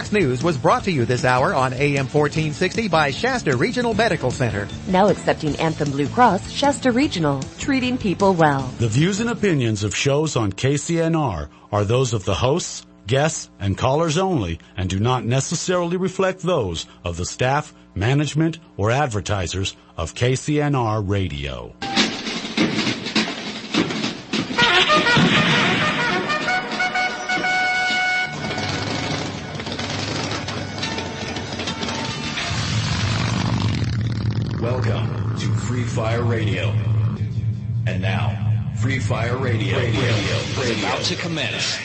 Fox News was brought to you this hour on AM 1460 by Shasta Regional Medical Center. Now accepting Anthem Blue Cross, Shasta Regional, treating people well. The views and opinions of shows on KCNR are those of the hosts, guests, and callers only and do not necessarily reflect those of the staff, management, or advertisers of KCNR Radio. Welcome to Free Fire Radio. And now, Free Fire Radio is about to commence.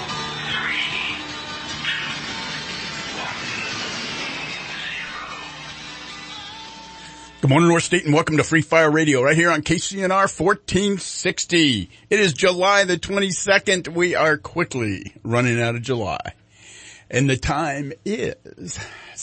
Good morning, North State, and welcome to Free Fire Radio right here on KCNR 1460. It is July the 22nd. We are quickly running out of July. And the time is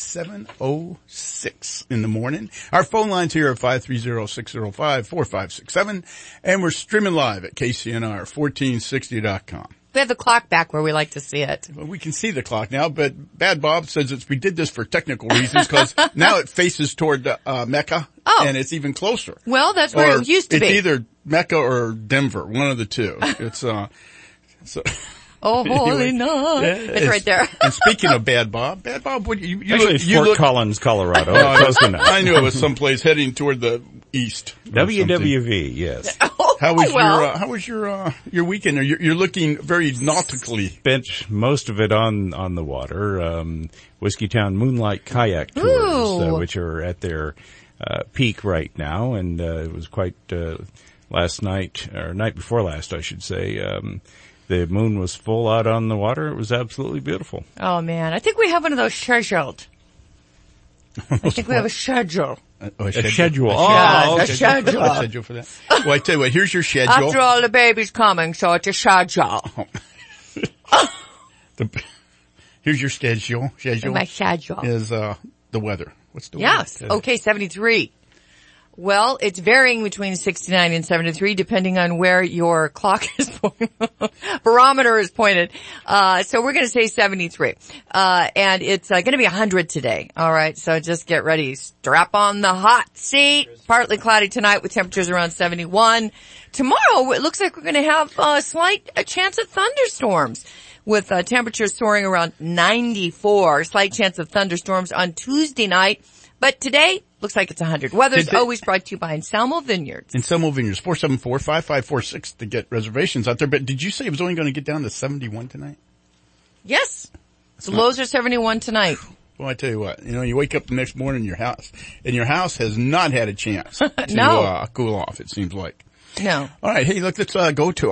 7:06 in the morning. Our phone lines here are 530-605-4567, and we're streaming live at KCNR1460.com. We have the clock back where we like to see it. Well, we can see the clock now, but Bad Bob says we did this for technical reasons because now it faces toward Mecca, and it's even closer. Well, that's where it used to be. It's either Mecca or Denver, one of the two. It's so. Oh, holy night. Yeah, it's right there. And speaking of Bad Bob, what you actually, it's Fort Collins, Colorado. Close enough. I knew it was someplace heading toward the east. WWV, yes. How was your weekend? You're looking very nautically. Spent most of it on the water. Whiskey Town Moonlight Kayak Tours, which are at their peak right now, and it was quite last night, or night before last, I should say. The moon was full out on the water. It was absolutely beautiful. Oh, man. I think we have one of those scheduled. I think we have a schedule. A schedule. Oh, okay. A schedule. A schedule for that. Well, I tell you what, here's your schedule. After all, the baby's coming, so it's a schedule. Here's your schedule. My schedule. Is the weather. What's the weather? Yes. Okay, 73. Well, it's varying between 69 and 73 depending on where your clock is pointed. Barometer is pointed. So we're going to say 73. And it's going to be 100 today. All right. So just get ready. Strap on the hot seat. Partly cloudy tonight with temperatures around 71. Tomorrow it looks like we're going to have a chance of thunderstorms with temperatures soaring around 94. Slight chance of thunderstorms on Tuesday night. But today, looks like it's 100. Weather's always brought to you by Anselmo Vineyards. Anselmo Vineyards, 474-5546 to get reservations out there. But did you say it was only going to get down to 71 tonight? Yes. The lows are 71 tonight. Well, I tell you what, you wake up the next morning in your house, and your house has not had a chance to cool off, it seems like. No. All right, hey, look, let's go to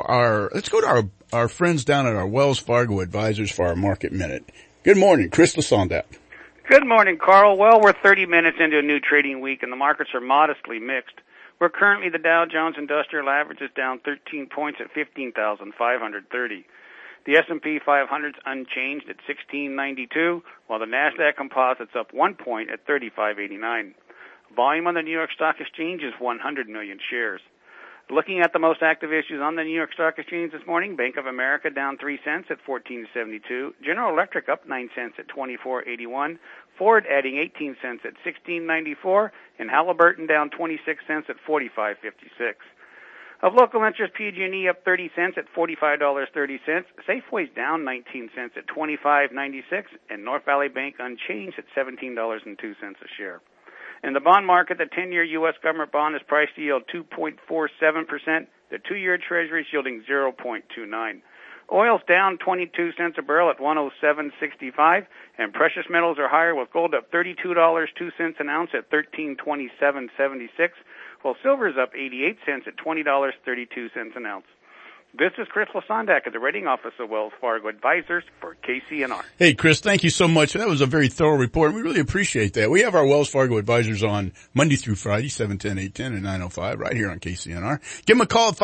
our friends down at our Wells Fargo advisors for our market minute. Good morning, Chris Lasondak. Good morning, Carl. Well, we're 30 minutes into a new trading week, and the markets are modestly mixed. We're currently the Dow Jones Industrial Average is down 13 points at 15,530. The S&P 500's unchanged at 1692, while the NASDAQ Composite's up 1 point at 3589. Volume on the New York Stock Exchange is 100 million shares. Looking at the most active issues on the New York Stock Exchange this morning, Bank of America down 3 cents at 14.72, General Electric up 9 cents at 24.81, Ford adding 18 cents at 16.94, and Halliburton down 26 cents at 45.56. Of local interest, PG&E up 30 cents at $45.30, Safeway's down 19 cents at 25.96, and North Valley Bank unchanged at $17.02 a share. In the bond market, the 10-year U.S. government bond is priced to yield 2.47%. The 2-year Treasury is yielding 0.29. Oil's down 22 cents a barrel at 107.65, and precious metals are higher with gold up $32.02 an ounce at $1327.76, while silver is up 88 cents at $20.32 an ounce. This is Chris Lasondak at the Rating Office of Wells Fargo Advisors for KCNR. Hey, Chris, thank you so much. That was a very thorough report. We really appreciate that. We have our Wells Fargo Advisors on Monday through Friday, 710, 810, and 905, right here on KCNR. Give them a call at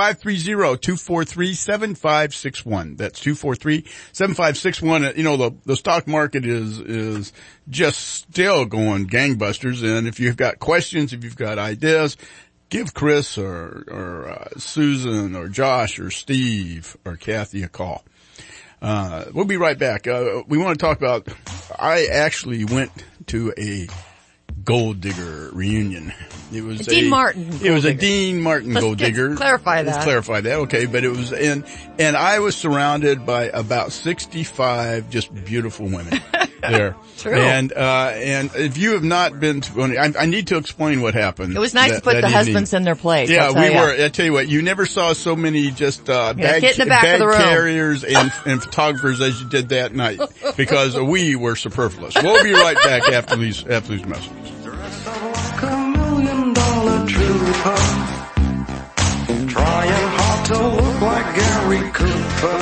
530-243-7561. That's 243-7561. The stock market is just still going gangbusters. And if you've got questions, if you've got ideas, give Chris or Susan or Josh or Steve or Kathy a call. We'll be right back. We want to talk about, I actually went to a gold digger reunion. It was Dean Martin. It was a Dean Martin gold digger. Let's clarify that. Okay. But it was and I was surrounded by about 65 just beautiful women there. True. And if you have not been to one, I need to explain what happened. It was nice to put the husbands in their place. Yeah, we were. I tell you what, you never saw so many just, bag carriers and photographers as you did that night because we were superfluous. We'll be right back after these messages. Trying hard to look like Gary Cooper.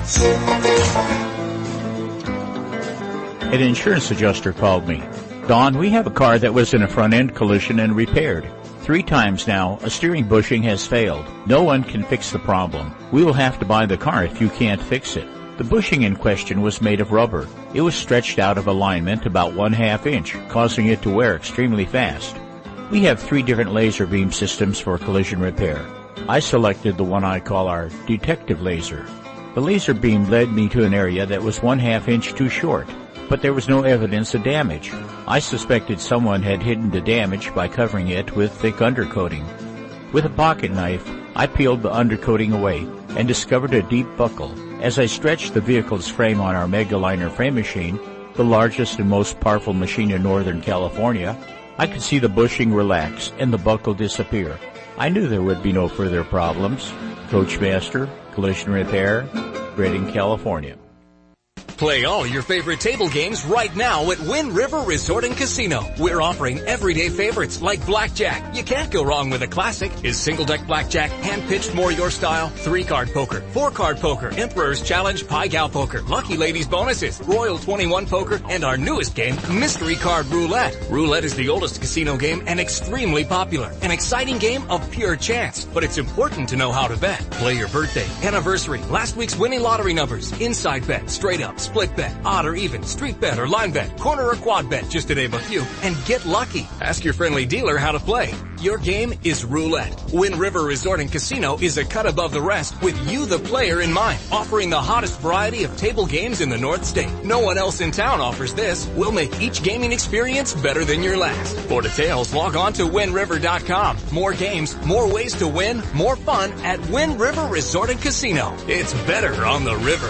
An insurance adjuster called me. Don, we have a car that was in a front-end collision and repaired. 3 times now, a steering bushing has failed. No one can fix the problem. We will have to buy the car if you can't fix it. The bushing in question was made of rubber. It was stretched out of alignment about 1/2 inch, causing it to wear extremely fast. We have 3 different laser beam systems for collision repair. I selected the one I call our detective laser. The laser beam led me to an area that was 1/2 inch too short, but there was no evidence of damage. I suspected someone had hidden the damage by covering it with thick undercoating. With a pocket knife, I peeled the undercoating away and discovered a deep buckle. As I stretched the vehicle's frame on our Megaliner frame machine, the largest and most powerful machine in Northern California, I could see the bushing relax and the buckle disappear. I knew there would be no further problems. Coachmaster, Collision Repair, Redding, California. Play all your favorite table games right now at Wind River Resort and Casino. We're offering everyday favorites like blackjack. You can't go wrong with a classic. Is single deck blackjack hand-pitched more your style? 3-card poker, 4-card poker, Emperor's Challenge, Pai Gow poker, Lucky Ladies bonuses, Royal 21 poker, and our newest game, Mystery Card Roulette. Roulette is the oldest casino game and extremely popular. An exciting game of pure chance, but it's important to know how to bet. Play your birthday, anniversary, last week's winning lottery numbers, inside bet, straight up, split bet, odd or even, street bet or line bet, corner or quad bet, just to name a few, and get lucky. Ask your friendly dealer how to play. Your game is roulette. Wind River Resort and Casino is a cut above the rest with you the player in mind, offering the hottest variety of table games in the North State. No one else in town offers this. We'll make each gaming experience better than your last. For details, log on to WindRiver.com. More games, more ways to win, more fun at Wind River Resort and Casino. It's better on the river.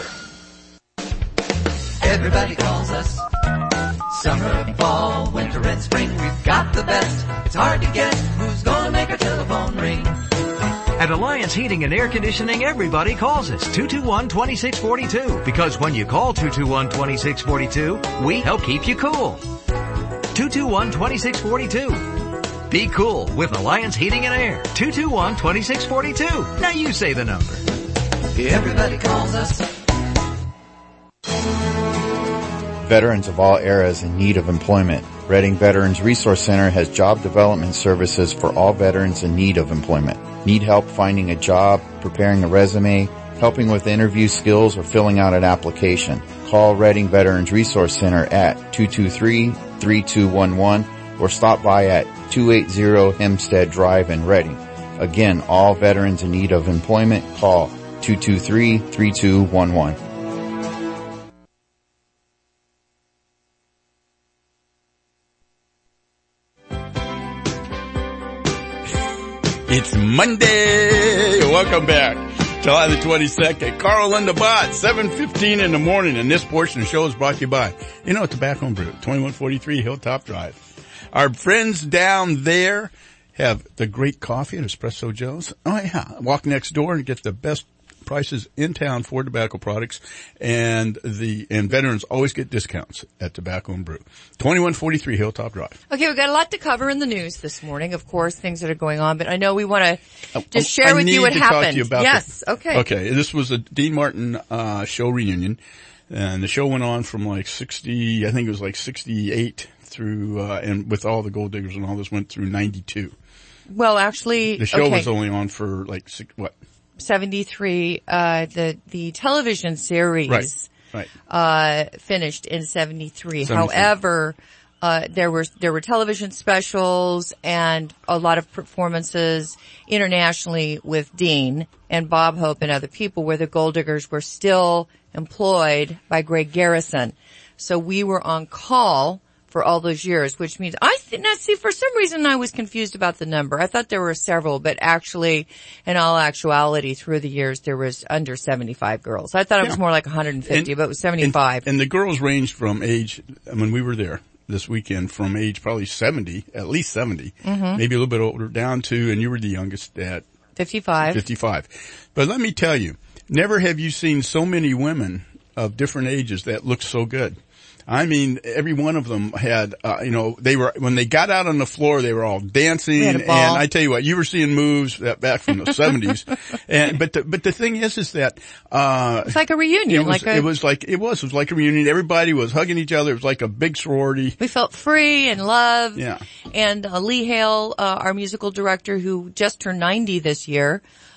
Everybody calls us. Summer, fall, winter, and spring. We've got the best. It's hard to guess who's gonna make our telephone ring. At Alliance Heating and Air Conditioning, everybody calls us 221-2642. Because when you call 221-2642, we help keep you cool. 221-2642. Be cool with Alliance Heating and Air. 221-2642. Now you say the number. Everybody calls us. Veterans of all eras in need of employment. Redding Veterans Resource Center has job development services for all veterans in need of employment. Need help finding a job, preparing a resume, helping with interview skills, or filling out an application? Call Redding Veterans Resource Center at 223-3211 or stop by at 280 Hempstead Drive in Redding. Again, all veterans in need of employment, call 223-3211. It's Monday. Welcome back. July the 22nd. Carl Linda Bott, 7:15 in the morning, and this portion of the show is brought to you by, Tobacco and Brew, 2143 Hilltop Drive. Our friends down there have the great coffee at Espresso Joe's. Oh yeah. Walk next door and get the best prices in town for tobacco products, and veterans always get discounts at Tobacco and Brew. 2143 Hilltop Drive. Okay, we've got a lot to cover in the news this morning, of course, things that are going on, but I know we want to just share with you what happened. Talk to you about okay. Okay, this was a Dean Martin show reunion, and the show went on from like 68 through, and with all the gold diggers and all this went through 92. Well, actually, the show was only on for like 73, the television series, right. Finished in 73. However, there were television specials and a lot of performances internationally with Dean and Bob Hope and other people where the gold diggers were still employed by Greg Garrison. So we were on call for all those years, which means for some reason I was confused about the number. I thought there were several, but actually, in all actuality, through the years, there was under 75 girls. I thought it was more like 150, but it was 75. And the girls ranged from age, when we were there this weekend, from age probably 70, at least 70, maybe a little bit older, down to, and you were the youngest at 55. 55. But let me tell you, never have you seen so many women of different ages that looked so good. I mean, every one of them had, when they got out on the floor, they were all dancing. And I tell you what, you were seeing moves back from the 70s. But the thing is that, it's like a reunion. It was like a reunion. Everybody was hugging each other. It was like a big sorority. We felt free and loved. Yeah. And, Lee Hale, our musical director who just turned 90 this year,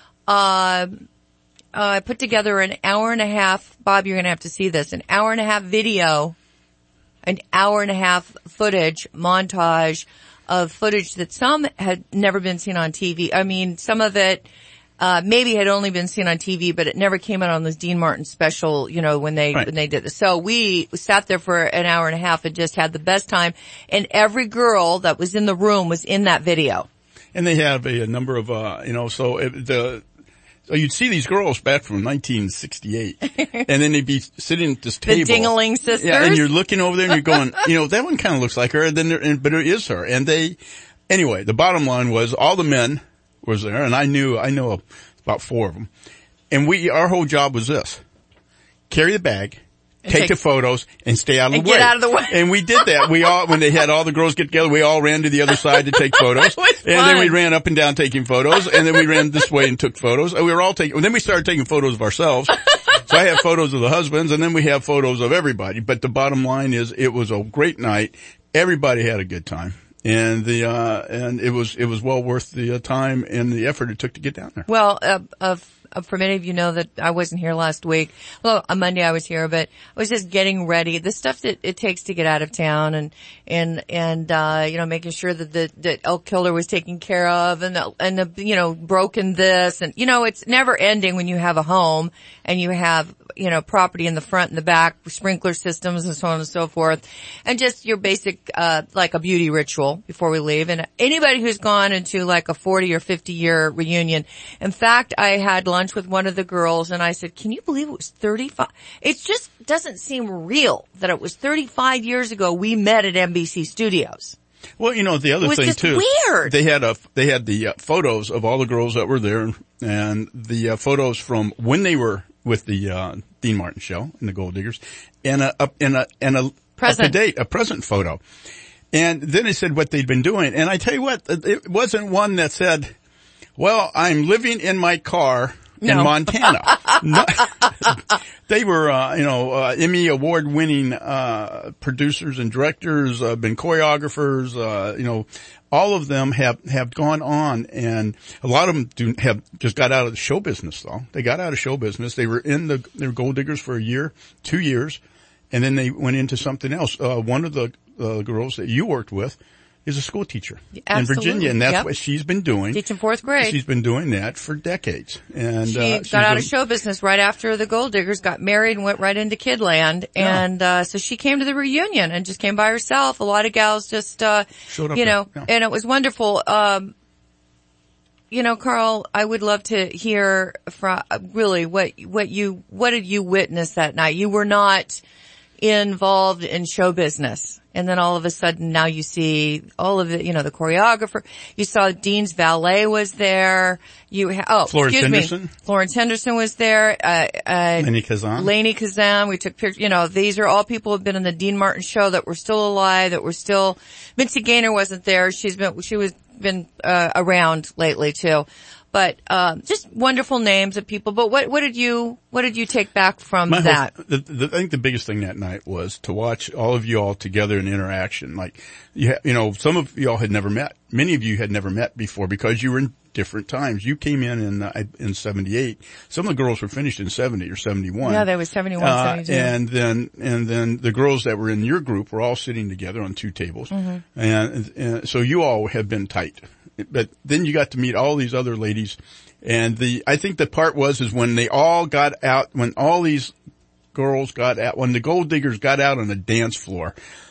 put together an hour and a half, Bob, you're going to have to see this, an hour and a half video, an hour and a half montage of footage that some had never been seen on TV. I mean, some of it, maybe had only been seen on TV, but it never came out on this Dean Martin special, when they did this. So we sat there for an hour and a half and just had the best time. And every girl that was in the room was in that video. And they have a number of, so you'd see these girls back from 1968, and then they'd be sitting at this table. The Dingaling Sisters? Yeah, and you're looking over there and you're going, that one kind of looks like her, and then but it is her. And anyway, the bottom line was all the men was there, and I know about 4 of them. And our whole job was this: carry the bag, take the photos, and stay out of the way. Get out of the way. And we did that. When they had all the girls get together, we all ran to the other side to take photos. And then we ran up and down taking photos, and then we ran this way and took photos. And then we started taking photos of ourselves. So I have photos of the husbands, and then we have photos of everybody. But the bottom line is, it was a great night. Everybody had a good time. And it was well worth the time and the effort it took to get down there. Well, for many of you know that I wasn't here last week. Well, on Monday I was here, but I was just getting ready. The stuff that it takes to get out of town and making sure that Elk Killer was taken care of and the broken this and, it's never ending when you have a home and you have, property in the front and the back, sprinkler systems and so on and so forth. And just your basic, like a beauty ritual before we leave. And anybody who's gone into like a 40 or 50 year reunion. In fact, I had lunch with one of the girls and I said, can you believe it was 35? It just doesn't seem real that it was 35 years ago we met at NBC Studios. Well, the other thing too, weird. They had the photos of all the girls that were there and the photos from when they were with the Dean Martin show and the Gold Diggers and a present. Up to date, a present photo. And then they said what they'd been doing. And I tell you what, it wasn't one that said, well, I'm living in my car in Montana. No. They were, Emmy award winning, producers and directors, been choreographers, all of them have gone on, and a lot of them have just got out of the show business though. They got out of show business. They were they were Gold Diggers for a year, 2 years, and then they went into something else. One of the girls that you worked with is a school teacher in Virginia, and that's what she's been doing. Teaching 4th grade. She's been doing that for decades. And she got out of show business right after the Gold Diggers, got married and went right into Kidland. And so she came to the reunion and just came by herself. A lot of gals just showed up, and it was wonderful. Carl, I would love to hear from really what did you witness that night? You were not involved in show business. And then all of a sudden now you see all of it, the choreographer. You saw Dean's valet was there. Florence Henderson. Florence Henderson was there. Lainey Kazan. We took pictures. These are all people who have been in the Dean Martin show that were still alive, Mitzi Gaynor wasn't there. She was been around lately too. But just wonderful names of people. But what did you take back from that? I think the biggest thing that night was to watch all of you all together in interaction. Like, some of y'all had never met. Many of you had never met before because you were in different times. You came in 78. Some of the girls were finished in 70 or 71. Yeah, there was 71, 72. And then the girls that were in your group were all sitting together on 2 tables. Mm-hmm. And so you all have been tight. But then you got to meet all these other ladies. And I think the part is when they all got out, when all these girls when the Gold Diggers got out on the dance floor,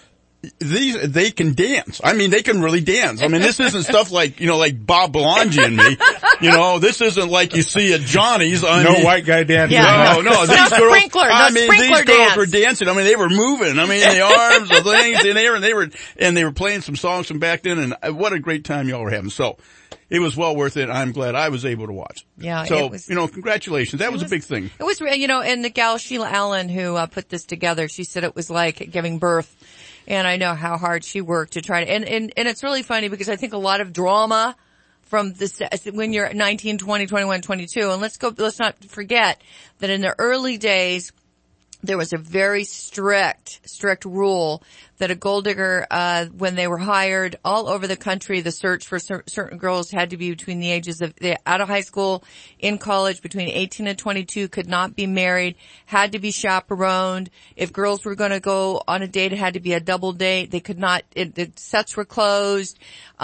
they can dance. I mean, they can really dance. I mean, this isn't stuff like, like Bob Belangi and me. This isn't like you see at Johnny's. White guy dancing. Yeah. No, these girls, sprinkler these girls were dancing. I mean, they were moving. I mean, the arms, the things, and they were playing some songs from back then, and what a great time y'all were having. So, it was well worth it. I'm glad I was able to watch. Yeah. So, congratulations. That was a big thing. It was, and the gal Sheila Allen who put this together, she said it was like giving birth. And I know how hard she worked to try to, and it's really funny because I think a lot of drama from this, when you're 19, 20, 21, 22, and let's not forget that in the early days, there was a very strict rule that a gold digger, when they were hired all over the country, the search for certain girls had to be between the ages of, out of high school, in college, between 18 and 22, could not be married, had to be chaperoned. If girls were going to go on a date, it had to be a double date. They could not, the sets were closed.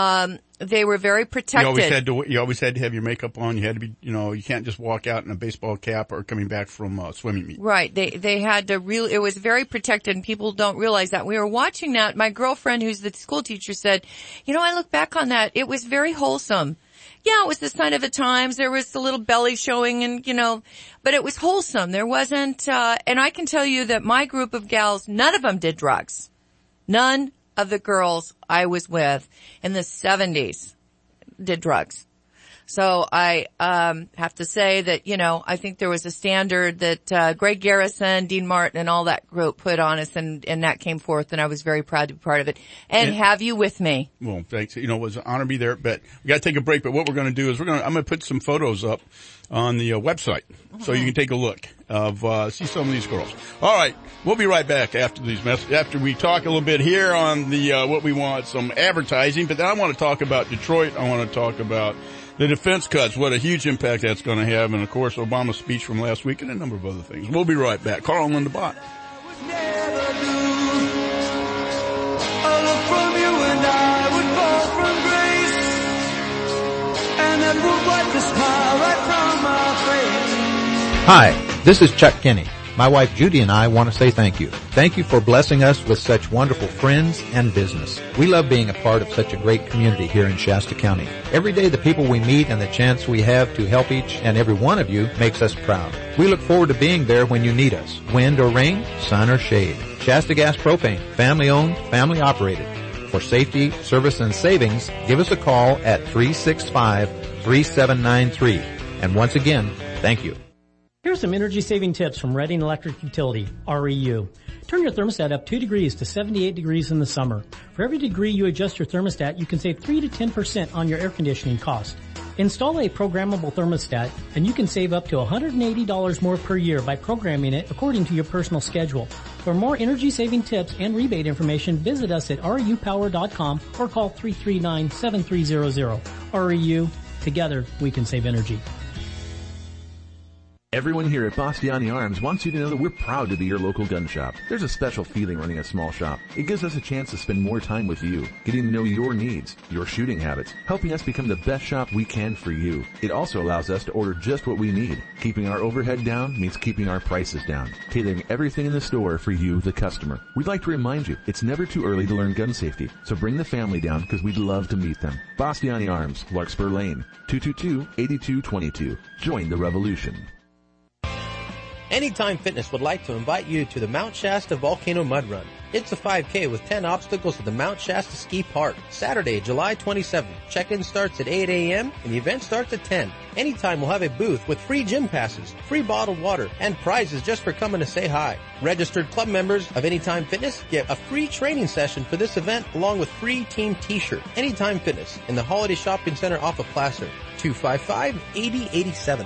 They were very protected. You always had to have your makeup on. You had to be, you can't just walk out in a baseball cap or coming back from swimming meet. Right. They had to it was very protected, and people don't realize that. We were watching that. My girlfriend, who's the school teacher, said, I look back on that. It was very wholesome. Yeah, it was the sign of the times. There was the little belly showing and, but it was wholesome. There wasn't, and I can tell you that my group of gals, none of them did drugs. None of the girls I was with in the 70s did drugs. So I have to say that, I think there was a standard that Greg Garrison, Dean Martin, and all that group put on us, and that came forth, and I was very proud to be part of it. And have you with me. Well, thanks. It was an honor to be there, but we got to take a break. But what we're going to do is I'm going to put some photos up on the website so you can take a look of see some of these girls. All right, we'll be right back after these after we talk a little bit here on the what we want, some advertising, but then I want to talk about Detroit. I want to talk about the defense cuts, what a huge impact that's going to have, and of course Obama's speech from last week and a number of other things. We'll be right back. Carl and Linda Bott. Hi, this is Chuck Kinney. My wife Judy and I want to say thank you. Thank you for blessing us with such wonderful friends and business. We love being a part of such a great community here in Shasta County. Every day the people we meet and the chance we have to help each and every one of you makes us proud. We look forward to being there when you need us. Wind or rain, sun or shade. Shasta Gas Propane, family owned, family operated. For safety, service, and savings, give us a call at 365-3793. And once again, thank you. Here's some energy-saving tips from Reading Electric Utility, REU. Turn your thermostat up 2 degrees to 78 degrees in the summer. For every degree you adjust your thermostat, you can save 3 to 10% on your air conditioning cost. Install a programmable thermostat, and you can save up to $180 more per year by programming it according to your personal schedule. For more energy-saving tips and rebate information, visit us at REUpower.com or call 339-7300. REU, together we can save energy. Everyone here at Bastiani Arms wants you to know that we're proud to be your local gun shop. There's a special feeling running a small shop. It gives us a chance to spend more time with you, getting to know your needs, your shooting habits, helping us become the best shop we can for you. It also allows us to order just what we need. Keeping our overhead down means keeping our prices down, tailoring everything in the store for you, the customer. We'd like to remind you, it's never too early to learn gun safety, so bring the family down because we'd love to meet them. Bastiani Arms, Larkspur Lane, 222-8222. Join the revolution. Anytime Fitness would like to invite you to the Mount Shasta Volcano Mud Run. It's a 5K with 10 obstacles at the Mount Shasta Ski Park. Saturday, July 27th. Check-in starts at 8 a.m. and the event starts at 10. Anytime we'll have a booth with free gym passes, free bottled water, and prizes just for coming to say hi. Registered club members of Anytime Fitness get a free training session for this event along with free team t-shirt. Anytime Fitness in the Holiday Shopping Center off of Placer. 255-8087.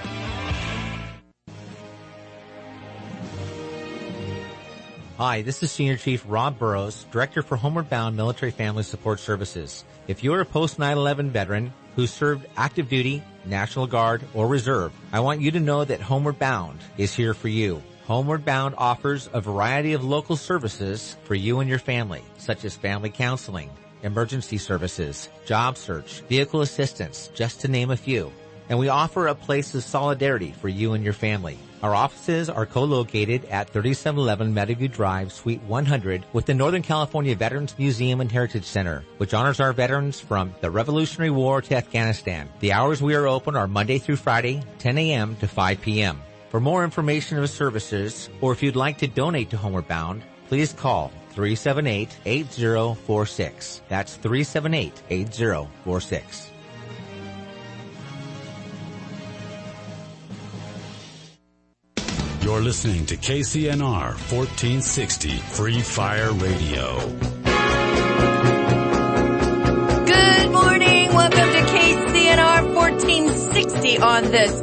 Hi, this is Senior Chief Rob Burrows, Director for Homeward Bound Military Family Support Services. If you're a post-9/11 veteran who served active duty, National Guard, or Reserve, I want you to know that Homeward Bound is here for you. Homeward Bound offers a variety of local services for you and your family, such as family counseling, emergency services, job search, vehicle assistance, just to name a few. And we offer a place of solidarity for you and your family. Our offices are co-located at 3711 Meadowview Drive, Suite 100, with the Northern California Veterans Museum and Heritage Center, which honors our veterans from the Revolutionary War to Afghanistan. The hours we are open are Monday through Friday, 10 a.m. to 5 p.m. For more information of services, or if you'd like to donate to Homeward Bound, please call 378-8046. That's 378-8046. You're listening to KCNR 1460 Free Fire Radio. Good morning. Welcome to KCNR 1460 on this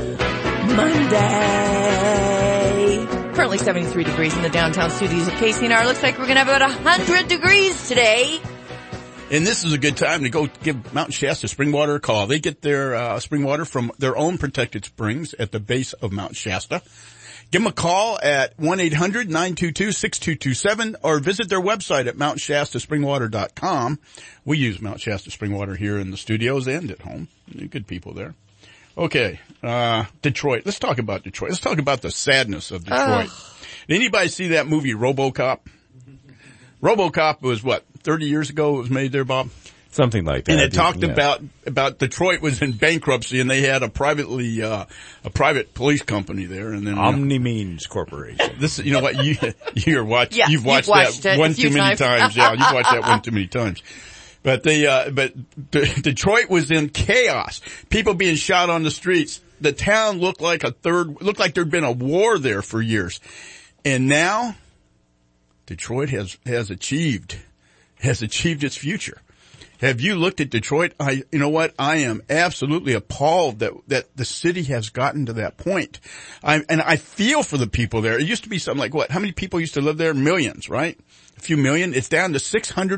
Monday. Currently 73 degrees in the downtown studios of KCNR. Looks like we're going to have about 100 degrees today. And this is a good time to go give Mountain Shasta Spring Water a call. They get their spring water from their own protected springs at the base of Mount Shasta. Give them a call at 1-800-922-6227 or visit their website at MountShastaSpringwater.com. We use Mount Shasta Spring Water here in the studios and at home. Good people there. Okay, Detroit. Let's talk about Detroit. Let's talk about the sadness of Detroit. Did anybody see that movie RoboCop? RoboCop was 30 years ago it was made there, Bob? Something like that. And it talked about Detroit was in bankruptcy and they had a private police company there, and then Omni-Means Corporation. This, you know what, you've watched that one too many times. Yeah, you've watched that one too many times. But Detroit was in chaos. People being shot on the streets. The town looked like there'd been a war there for years. And now Detroit has achieved its future. Have you looked at Detroit? You know what? I am absolutely appalled that the city has gotten to that point. And I feel for the people there. It used to be something like how many people used to live there? Millions, right? A few million. It's down to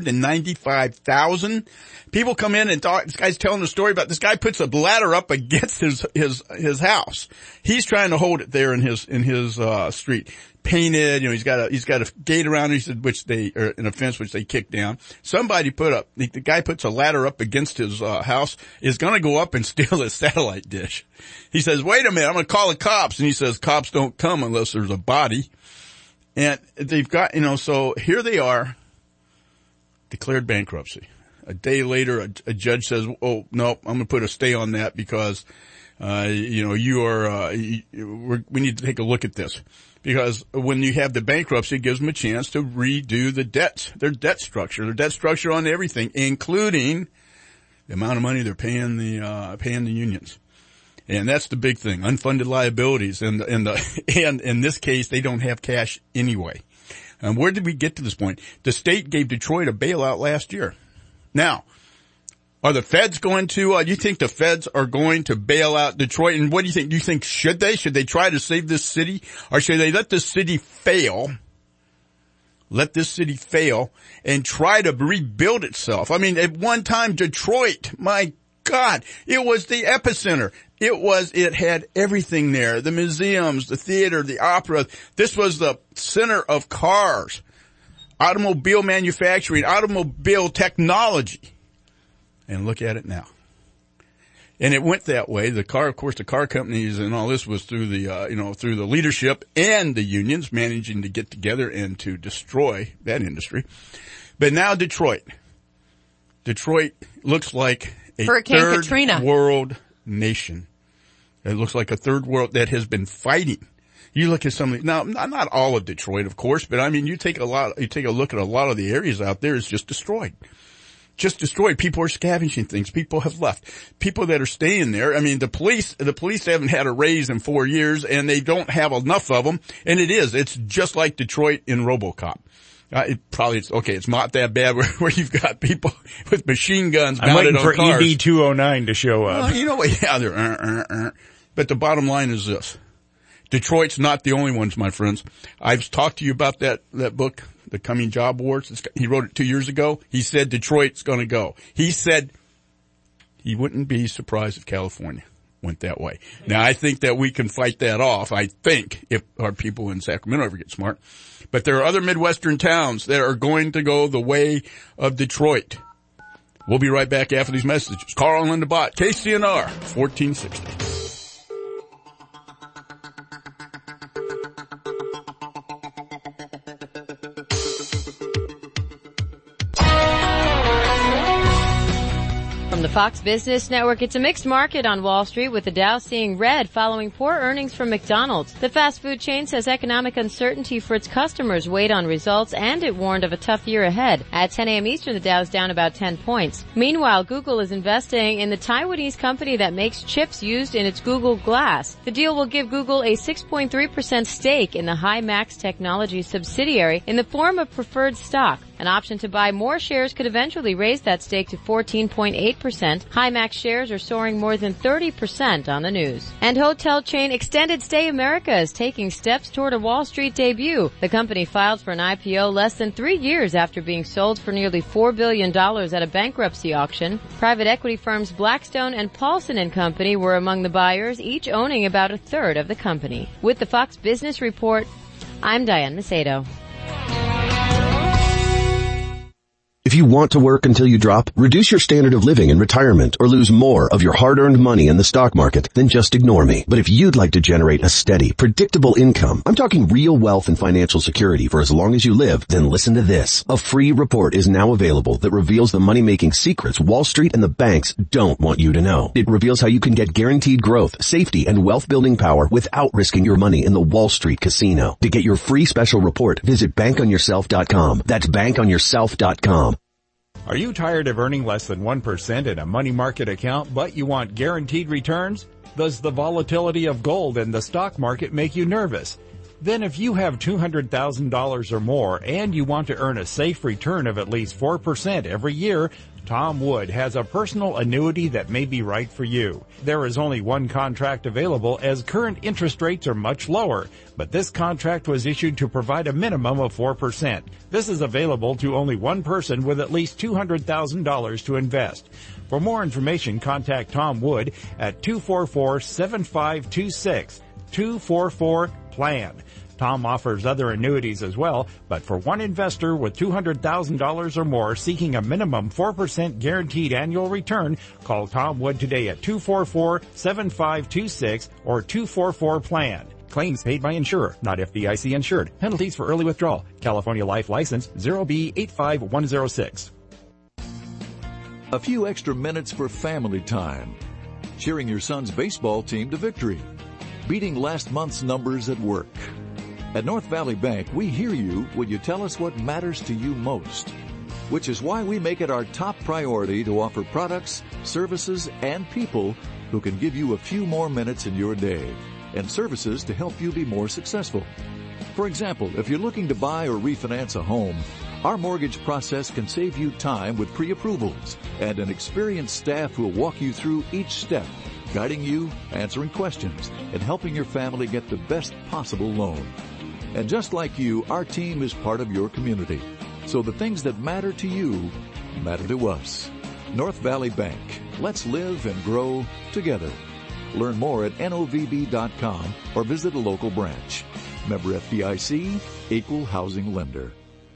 695,000. People come in and talk. This guy's telling a story about this guy puts a ladder up against his house. He's trying to hold it there in his street. Painted, he's got a gate around it, or an fence which they kicked down. Somebody the guy puts a ladder up against his house, is gonna go up and steal his satellite dish. He says, wait a minute, I'm gonna call the cops. And he says, cops don't come unless there's a body. And they've got, so here they are, declared bankruptcy. A day later, a judge says, oh, no, I'm gonna put a stay on that because, we need to take a look at this. Because when you have the bankruptcy, it gives them a chance to redo their debt structure on everything, including the amount of money they're paying the unions. And that's the big thing, unfunded liabilities. And in this case, they don't have cash anyway. And where did we get to this point? The state gave Detroit a bailout last year. Now, are the feds going to, you think the feds are going to bail out Detroit? And what do you think? Do you think should they try to save this city? Or should they let this city fail? Let this city fail and try to rebuild itself. I mean, at one time, Detroit, my God, it was the epicenter. It had everything there. The museums, the theater, the opera. This was the center of cars, automobile manufacturing, automobile technology. And look at it now. And it went that way. The car companies and all this was through through the leadership and the unions managing to get together and to destroy that industry. But now Detroit looks like a third world nation. It looks like a third world that has been fighting. You look at now, not all of Detroit, of course, but I mean, you take a look at a lot of the areas out there, it's just destroyed. People are scavenging things. People have left. People that are staying there. I mean, the police haven't had a raise in 4 years and they don't have enough of them. And it's just like Detroit in RoboCop. It's not that bad where you've got people with machine guns mounted on cars. I'm waiting for ED-209 to show up. They're, But the bottom line is this. Detroit's not the only ones, my friends. I've talked to you about that book, The Coming Job Wars. He wrote it 2 years ago. He said Detroit's going to go. He said he wouldn't be surprised if California went that way. Now, I think that we can fight that off, I think, if our people in Sacramento ever get smart. But there are other Midwestern towns that are going to go the way of Detroit. We'll be right back after these messages. Carl and Linda Bott, KCNR 1460. From the Fox Business Network, it's a mixed market on Wall Street with the Dow seeing red following poor earnings from McDonald's. The fast food chain says economic uncertainty for its customers weighed on results, and it warned of a tough year ahead. At 10 a.m. Eastern, the Dow's down about 10 points. Meanwhile, Google is investing in the Taiwanese company that makes chips used in its Google Glass. The deal will give Google a 6.3% stake in the HiMax Technology subsidiary in the form of preferred stock. An option to buy more shares could eventually raise that stake to 14.8%. HiMax shares are soaring more than 30% on the news. And hotel chain Extended Stay America is taking steps toward a Wall Street debut. The company filed for an IPO less than 3 years after being sold for nearly $4 billion at a bankruptcy auction. Private equity firms Blackstone and Paulson & Company were among the buyers, each owning about a third of the company. With the Fox Business Report, I'm Diane Macedo. If you want to work until you drop, reduce your standard of living in retirement, or lose more of your hard-earned money in the stock market, then just ignore me. But if you'd like to generate a steady, predictable income, I'm talking real wealth and financial security for as long as you live, then listen to this. A free report is now available that reveals the money-making secrets Wall Street and the banks don't want you to know. It reveals how you can get guaranteed growth, safety, and wealth-building power without risking your money in the Wall Street casino. To get your free special report, visit bankonyourself.com. That's bankonyourself.com. Are you tired of earning less than 1% in a money market account, but you want guaranteed returns? Does the volatility of gold and the stock market make you nervous? Then if you have $200,000 or more and you want to earn a safe return of at least 4% every year, Tom Wood has a personal annuity that may be right for you. There is only one contract available as current interest rates are much lower, but this contract was issued to provide a minimum of 4%. This is available to only one person with at least $200,000 to invest. For more information, contact Tom Wood at 244-7526, 244-PLAN. Tom offers other annuities as well, but for one investor with $200,000 or more seeking a minimum 4% guaranteed annual return, call Tom Wood today at 244-7526 or 244-PLAN. Claims paid by insurer, not FDIC insured. Penalties for early withdrawal. California Life License 0B85106. A few extra minutes for family time. Cheering your son's baseball team to victory. Beating last month's numbers at work. At North Valley Bank, we hear you when you tell us what matters to you most, which is why we make it our top priority to offer products, services, and people who can give you a few more minutes in your day, and services to help you be more successful. For example, if you're looking to buy or refinance a home, our mortgage process can save you time with pre-approvals and an experienced staff who will walk you through each step, guiding you, answering questions, and helping your family get the best possible loan. And just like you, our team is part of your community. So the things that matter to you matter to us. North Valley Bank. Let's live and grow together. Learn more at novb.com or visit a local branch. Member FDIC, Equal Housing Lender.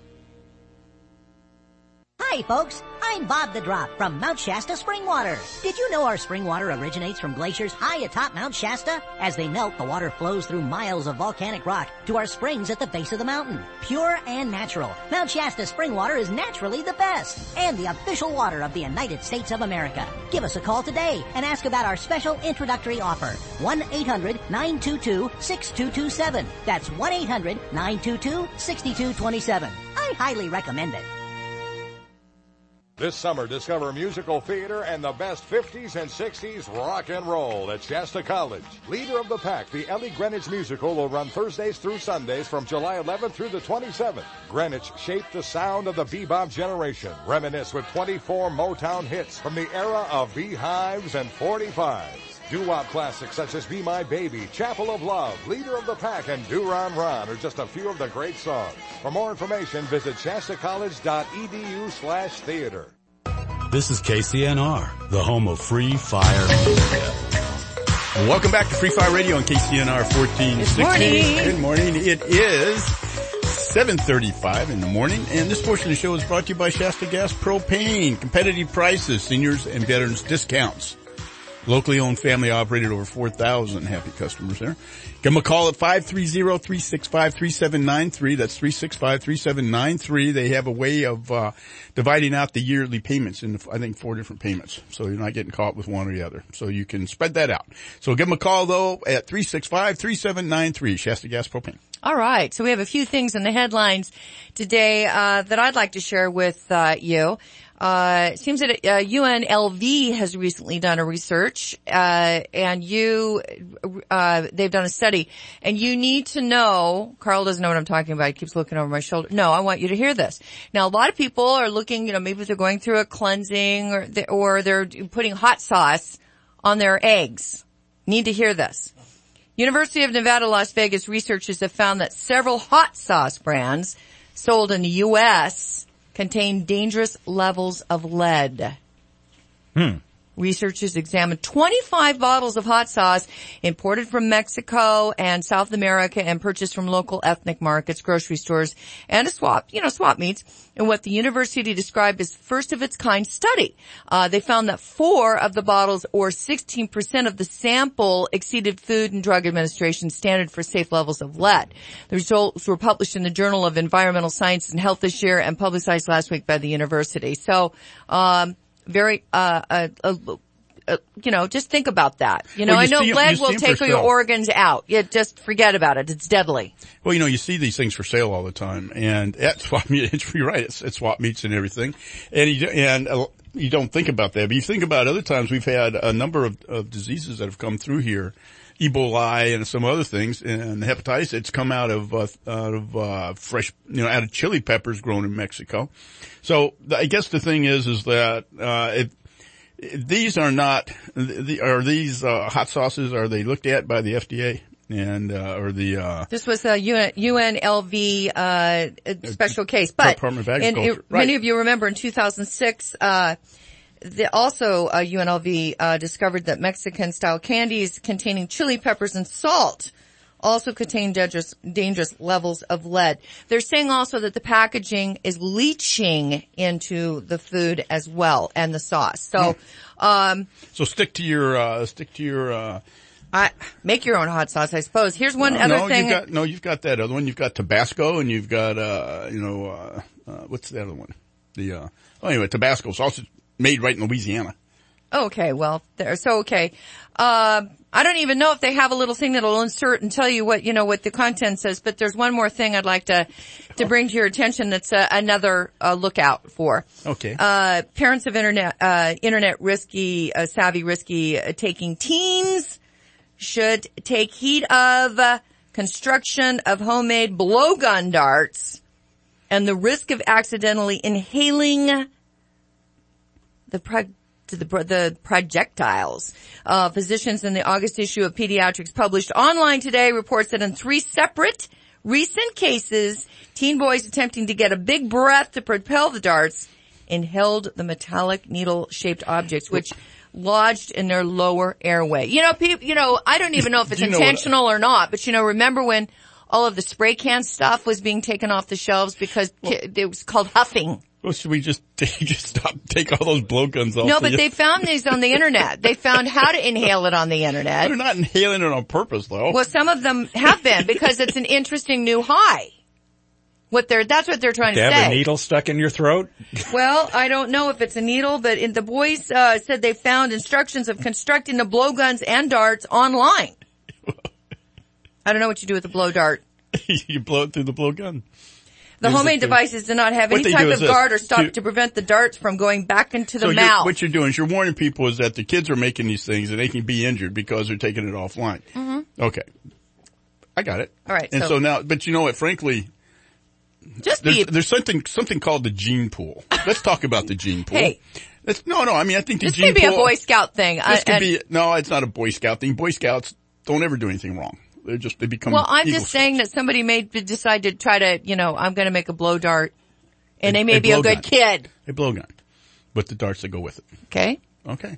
Hi folks, I'm Bob the Drop from Mount Shasta Spring Water. Did you know our spring water originates from glaciers high atop Mount Shasta? As they melt, the water flows through miles of volcanic rock to our springs at the base of the mountain. Pure and natural, Mount Shasta Spring Water is naturally the best and the official water of the United States of America. Give us a call today and ask about our special introductory offer. 1-800-922-6227. That's 1-800-922-6227. I highly recommend it. This summer, discover musical theater and the best 50s and 60s rock and roll at Shasta College. Leader of the Pack, the Ellie Greenwich musical will run Thursdays through Sundays from July 11th through the 27th. Greenwich shaped the sound of the bebop generation. Reminisce with 24 Motown hits from the era of beehives and 45s. Doo-wop classics such as Be My Baby, Chapel of Love, Leader of the Pack, and Do-Ron Ron are just a few of the great songs. For more information, visit shastacollege.edu/theater. This is KCNR, the home of Free Fire Media. Welcome back to Free Fire Radio on KCNR 1460. Good morning. Good morning. It is 7:35 in the morning, and this portion of the show is brought to you by Shasta Gas Propane. Competitive prices, seniors and veterans discounts. Locally owned, family operated, over 4,000 happy customers there. Give them a call at 530-365-3793. That's 365-3793. They have a way of dividing out the yearly payments in, I think, 4 different payments. So you're not getting caught with one or the other. So you can spread that out. So give them a call, though, at 365-3793, Shasta Gas Propane. All right. So we have a few things in the headlines today that I'd like to share with you. It seems that UNLV has recently done a research, and they've done a study, and you need to know, Carl doesn't know what I'm talking about. He keeps looking over my shoulder. No, I want you to hear this. Now, a lot of people are looking, maybe they're going through a cleansing or they're putting hot sauce on their eggs. Need to hear this. University of Nevada, Las Vegas researchers have found that several hot sauce brands sold in the U.S. contain dangerous levels of lead. Researchers examined 25 bottles of hot sauce imported from Mexico and South America and purchased from local ethnic markets, grocery stores, and swap meets in what the university described as first of its kind study. They found that 4 of the bottles, or 16% of the sample, exceeded Food and Drug Administration's standard for safe levels of lead. The results were published in the Journal of Environmental Science and Health this year and publicized last week by the university. So, just think about that. I know lead will take your organs out. Just forget about it. It's deadly. Well, you see these things for sale all the time, and at swap meets, you're right, it's swap meets and everything, and you don't think about that. But you think about other times we've had a number of diseases that have come through here, Ebola and some other things, and hepatitis. It's come out of fresh, out of chili peppers grown in Mexico. So I guess the thing is that these are not. Are these hot sauces? Are they looked at by the FDA and This was a UNLV special case, but Department of Agriculture. Many of you remember in 2006. UNLV discovered that Mexican-style candies containing chili peppers and salt also contain dangerous levels of lead. They're saying also that the packaging is leaching into the food as well and the sauce. So, so stick to your make your own hot sauce, I suppose. Here's one other thing. You've got that other one. You've got Tabasco, and you've got what's the other one? Anyway, Tabasco sausage. Made right in Louisiana. Okay, well, okay. I don't even know if they have a little thing that'll insert and tell you what the content says, but there's one more thing I'd like to bring to your attention that's another lookout for. Okay. Parents of internet savvy risky taking teens should take heed of construction of homemade blowgun darts and the risk of accidentally inhaling the projectiles. Physicians in the August issue of Pediatrics published online today reports that in 3 separate recent cases, teen boys attempting to get a big breath to propel the darts inhaled the metallic needle-shaped objects, which lodged in their lower airway. I don't even know if it's intentional or not, but remember when all of the spray can stuff was being taken off the shelves because it was called huffing. Well, should we just take all those blowguns off? No, but they found these on the internet. They found how to inhale it on the internet. They're not inhaling it on purpose, though. Well, some of them have been because it's an interesting new high. That's what they're trying to say. Have a needle stuck in your throat? Well, I don't know if it's a needle, but the boys said they found instructions of constructing the blowguns and darts online. I don't know what you do with the blow dart. You blow it through the blowgun. The homemade devices do not have any type of guard or stop to prevent the darts from going back into the mouth. What you're doing is you're warning people is that the kids are making these things and they can be injured because they're taking it offline. Mm-hmm. Okay. I got it. All right. And so now, but you know what, frankly, there's something called the gene pool. Let's talk about the gene pool. Hey. I think the this gene pool. This could be a Boy Scout thing. No, it's not a Boy Scout thing. Boy Scouts don't ever do anything wrong. They become. Well, I'm just saying that somebody may decide to try to, I'm going to make a blow dart, and they may be a good kid. A blow gun, but the darts that go with it. Okay. Okay.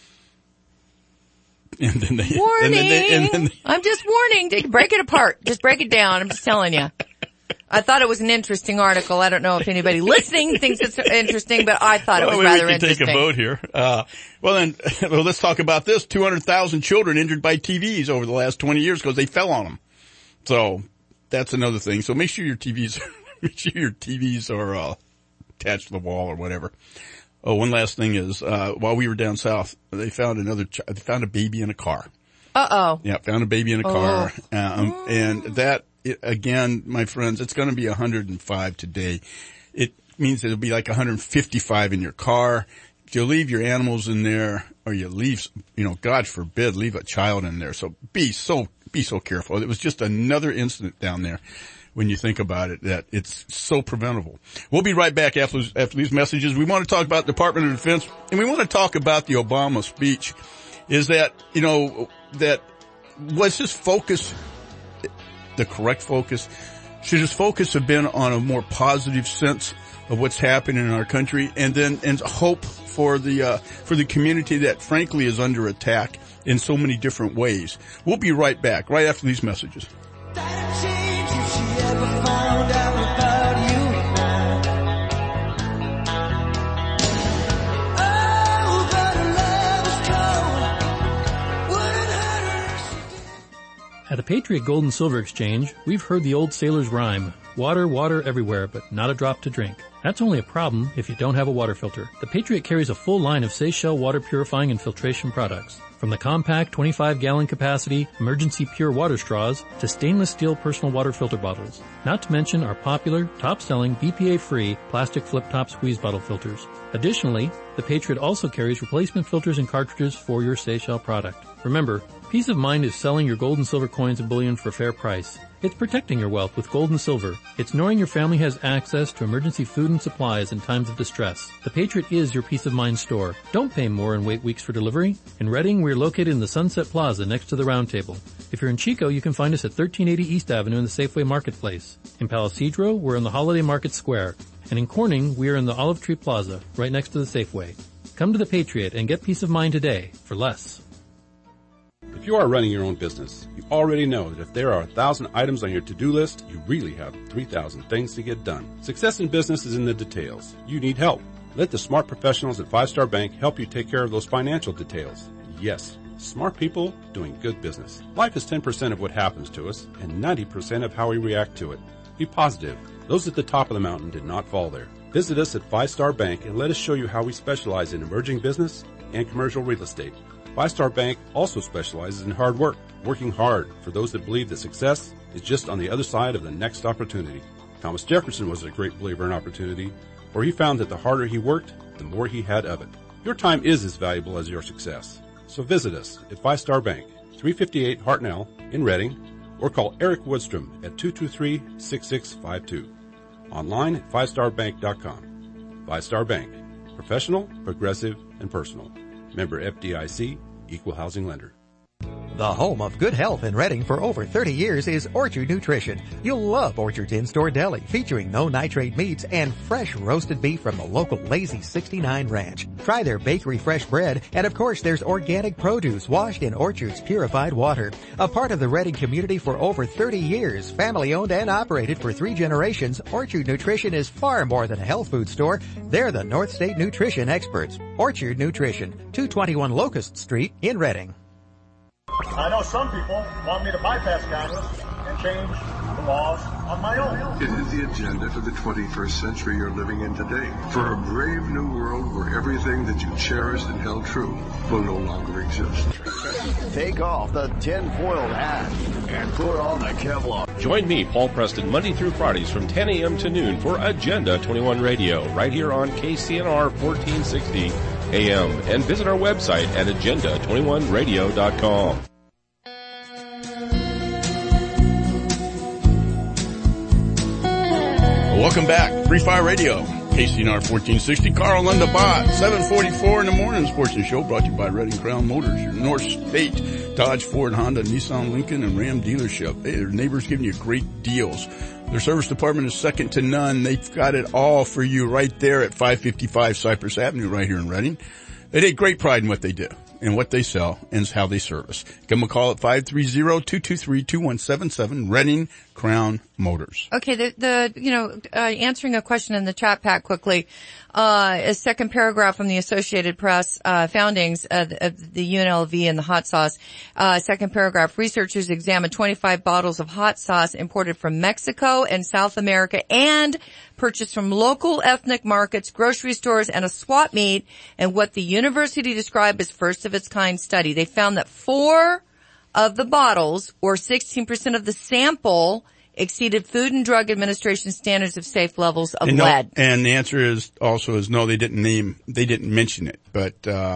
And then warning. I'm just warning. Break it apart. Just break it down. I'm just telling you. I thought it was an interesting article. I don't know if anybody listening thinks it's interesting, but I thought it was rather interesting. We can take a vote here. Well, let's talk about this. 200,000 children injured by TVs over the last 20 years because they fell on them. So that's another thing. So make sure your TVs are attached to the wall or whatever. Oh, one last thing is, while we were down south, they found they found a baby in a car. Uh-oh. Yeah, found a baby in a car. And that, again, my friends, it's going to be 105 today. It means it'll be like 155 in your car. If you leave your animals in there, or you leave, God forbid, leave a child in there. So be so careful. It was just another incident down there. When you think about it, that it's so preventable. We'll be right back after these messages. We want to talk about the Department of Defense, and we want to talk about the Obama speech. Is that, that was his focus the correct focus? Should his focus have been on a more positive sense of what's happening in our country, and hope for the community that frankly is under attack in so many different ways? We'll be right back, right after these messages. At the Patriot Gold and Silver Exchange, we've heard the old sailor's rhyme, water, water everywhere, but not a drop to drink. That's only a problem if you don't have a water filter. The Patriot carries a full line of Seychelles water purifying and filtration products. From the compact 25-gallon capacity emergency pure water straws to stainless steel personal water filter bottles. Not to mention our popular, top-selling, BPA-free plastic flip-top squeeze bottle filters. Additionally, the Patriot also carries replacement filters and cartridges for your Seychelles product. Remember, peace of mind is selling your gold and silver coins and bullion for a fair price. It's protecting your wealth with gold and silver. It's knowing your family has access to emergency food and supplies in times of distress. The Patriot is your peace of mind store. Don't pay more and wait weeks for delivery. In Reading, we're located in the Sunset Plaza next to the Round Table. If you're in Chico, you can find us at 1380 East Avenue in the Safeway Marketplace. In Palo Cedro, we're in the Holiday Market Square. And in Corning, we are in the Olive Tree Plaza, right next to the Safeway. Come to the Patriot and get peace of mind today for less. If you are running your own business, you already know that if there are 1,000 items on your to-do list, you really have 3,000 things to get done. Success in business is in the details. You need help. Let the smart professionals at 5 Star Bank help you take care of those financial details. Yes, smart people doing good business. Life is 10% of what happens to us and 90% of how we react to it. Be positive. Those at the top of the mountain did not fall there. Visit us at 5 Star Bank and let us show you how we specialize in emerging business and commercial real estate. 5 Star Bank also specializes in hard work, working hard for those that believe that success is just on the other side of the next opportunity. Thomas Jefferson was a great believer in opportunity, for he found that the harder he worked, the more he had of it. Your time is as valuable as your success. So visit us at 5 Star Bank, 358 Hartnell in Reading, or call Eric Woodstrom at 223-6652. Online at 5starbank.com. 5 Star Bank. Professional, progressive, and personal. Member FDIC, Equal Housing Lender. The home of good health in Reading for over 30 years is Orchard Nutrition. You'll love Orchard's in-store deli featuring no nitrate meats and fresh roasted beef from the local Lazy 69 Ranch. Try their bakery fresh bread, and of course there's organic produce washed in Orchard's purified water. A part of the Reading community for over 30 years, family owned and operated for 3 generations, Orchard Nutrition is far more than a health food store. They're the North State Nutrition experts. Orchard Nutrition, 221 Locust Street in Reading. I know some people want me to bypass Congress and change the laws on my own. It is the agenda for the 21st century you're living in today. For a brave new world where everything that you cherished and held true will no longer exist. Take off the tinfoil hat and put on the Kevlar. Join me, Paul Preston, Monday through Fridays from 10 a.m. to noon for Agenda 21 Radio, right here on KCNR 1460 AM, and visit our website at agenda21radio.com. Welcome back. Free Fire Radio, KCNR 1460. Carl Lundabot, 7:44 in the morning. Sports and Show brought to you by Reading Crown Motors, your North State Dodge, Ford, Honda, Nissan, Lincoln, and Ram dealership. Hey, their neighbors giving you great deals. Their service department is second to none. They've got it all for you right there at 555 Cypress Avenue right here in Reading. They take great pride in what they do. and what they sell and how they service. Give them a call at 530-223-2177, Redding Crown Motors. Okay, answering a question in the chat pack quickly. A second paragraph from the Associated Press, foundings of the UNLV and the hot sauce. Second paragraph, researchers examined 25 bottles of hot sauce imported from Mexico and South America and purchased from local ethnic markets, grocery stores, and a swap meet, and what the university described as first of its kind study. They found that 4 of the bottles, or 16% of the sample, exceeded Food and Drug Administration standards of safe levels of lead. And the answer is no, they didn't mention it. But,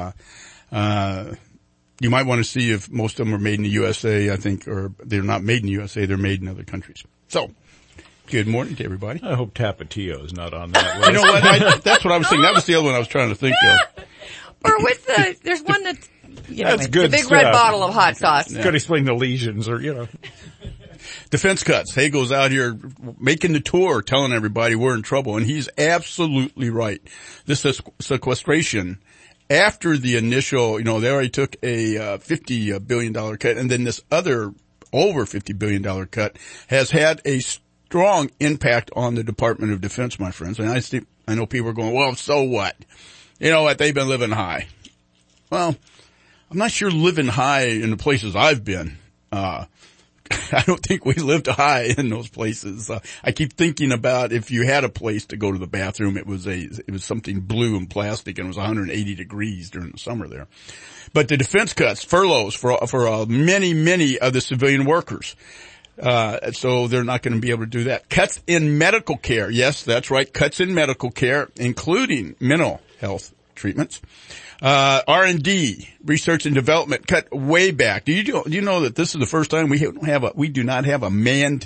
you might want to see if most of them are made in the USA, I think, or they're not made in the USA, they're made in other countries. So, good morning to everybody. I hope Tapatio is not on that list. You know what? That's what I was thinking. That was the other one I was trying to think of. Or with there's one that's, that's good the big stuff. Red bottle of hot sauce. Yeah. Could explain the lesions or, Defense cuts. Hagel's out here making the tour, telling everybody we're in trouble, and he's absolutely right. This sequestration, after the initial, they already took a $50 billion cut, and then this other over $50 billion cut has had a strong impact on the Department of Defense, my friends. And I know people are going, well, so what? You know what? They've been living high. Well, I'm not sure living high in the places I've been. I don't think we lived high in those places. I keep thinking about if you had a place to go to the bathroom, it was something blue and plastic, and it was 180 degrees during the summer there. But the defense cuts, furloughs for many of the civilian workers. So they're not going to be able to do that. Cuts in medical care. Yes, that's right. Cuts in medical care, including mental health treatments. R&D, research and development, cut way back. Do you know that this is the first time we do not have a manned,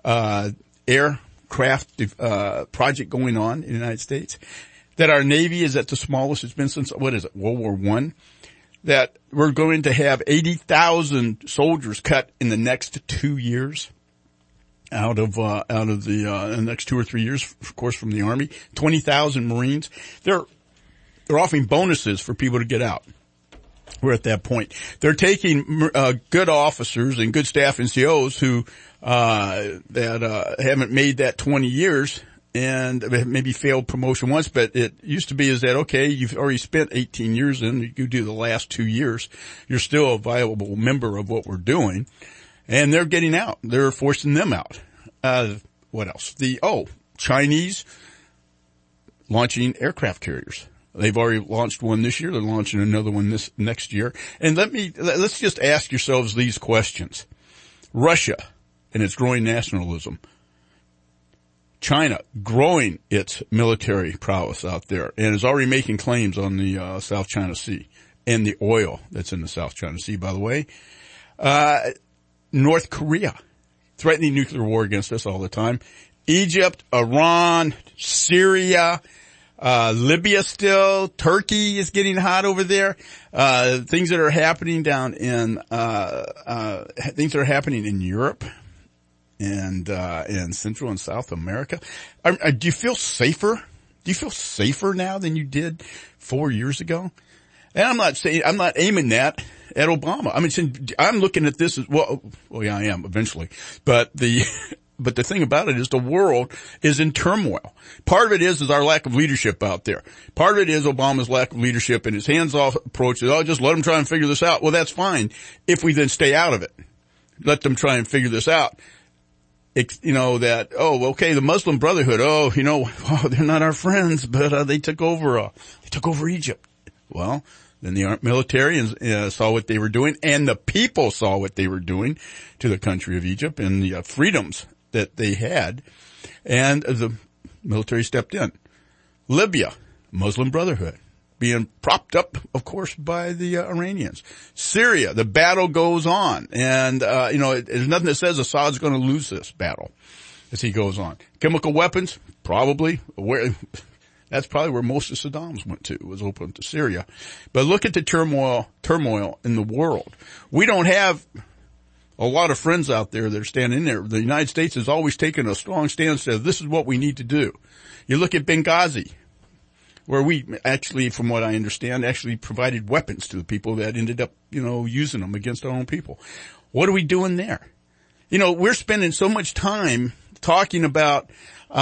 aircraft, project going on in the United States? That our Navy is at the smallest it's been since, World War I? That we're going to have 80,000 soldiers cut in the next 2 years out of the next 2 or 3 years, of course, from the Army. 20,000 Marines. They're offering bonuses for people to get out. We're at that point. They're taking good officers and good staff NCOs who haven't made that 20 years and maybe failed promotion once, but it used to be is that, okay, you've already spent 18 years in, you do the last 2 years, you're still a viable member of what we're doing, and they're getting out. They're forcing them out. What else? Chinese launching aircraft carriers. They've already launched one this year. They're launching another one next year. And let's just ask yourselves these questions. Russia and its growing nationalism. China growing its military prowess out there and is already making claims on the South China Sea and the oil that's in the South China Sea, by the way. North Korea threatening nuclear war against us all the time. Egypt, Iran, Syria, Libya still, Turkey is getting hot over there. Things that are happening things that are happening in Europe and in Central and South America. Do you feel safer? Do you feel safer now than you did 4 years ago? And I'm not aiming that at Obama. I mean, I'm looking at this as, yeah, I am eventually, but the thing about it is the world is in turmoil. Part of it is our lack of leadership out there. Part of it is Obama's lack of leadership and his hands-off approach. Just let them try and figure this out. Well, that's fine if we then stay out of it. Let them try and figure this out. The Muslim Brotherhood, they're not our friends, but they took over Egypt. Well, then the military saw what they were doing, and the people saw what they were doing to the country of Egypt and the freedoms that they had, and the military stepped in. Libya, Muslim Brotherhood, being propped up, of course, by the Iranians. Syria, the battle goes on, and there's nothing that says Assad's going to lose this battle as he goes on. Chemical weapons, probably. That's probably where most of Saddam's went to, was open to Syria. But look at the turmoil in the world. We don't have a lot of friends out there that are standing in there. The United States has always taken a strong stance that this is what we need to do. You look at Benghazi. where we actually, from what I understand, actually provided weapons to the people that ended up, using them against our own people. What are we doing there? We're spending so much time talking about,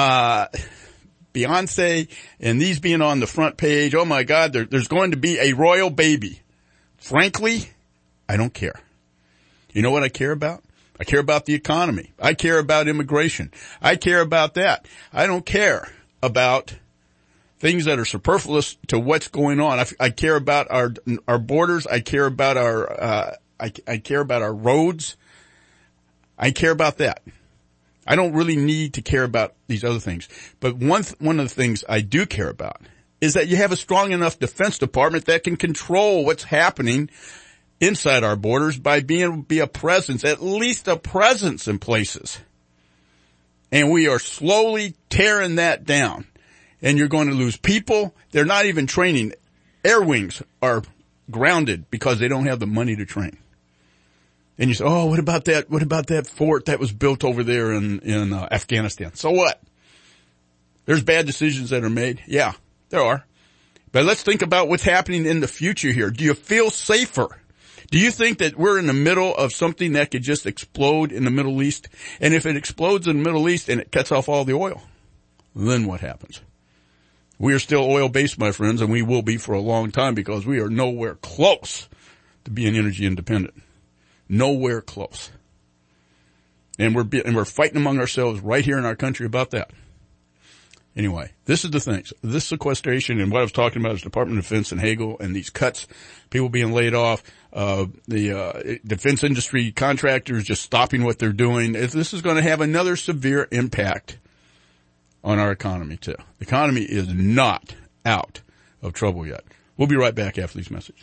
Beyonce and these being on the front page. Oh my God, there's going to be a royal baby. Frankly, I don't care. You know what I care about? I care about the economy. I care about immigration. I care about that. I don't care about things that are superfluous to what's going on. I care about our borders. I care about I care about our roads. I care about that. I don't really need to care about these other things. But one of the things I do care about is that you have a strong enough Defense Department that can control what's happening inside our borders by be a presence, at least a presence in places. And we are slowly tearing that down. And you're going to lose people. They're not even training. Air wings are grounded because they don't have the money to train. And you say, oh, what about that fort that was built over there in Afghanistan? So what? There's bad decisions that are made. Yeah, there are. But let's think about what's happening in the future here. Do you feel safer? Do you think that we're in the middle of something that could just explode in the Middle East? And if it explodes in the Middle East and it cuts off all the oil, then what happens? We are still oil-based, my friends, and we will be for a long time because we are nowhere close to being energy independent. Nowhere close. And we're fighting among ourselves right here in our country about that. Anyway, this is the things. This sequestration and what I was talking about is Department of Defense and Hagel and these cuts, people being laid off, the defense industry contractors just stopping what they're doing. This is going to have another severe impact on our economy too. The economy is not out of trouble yet. We'll be right back after these messages.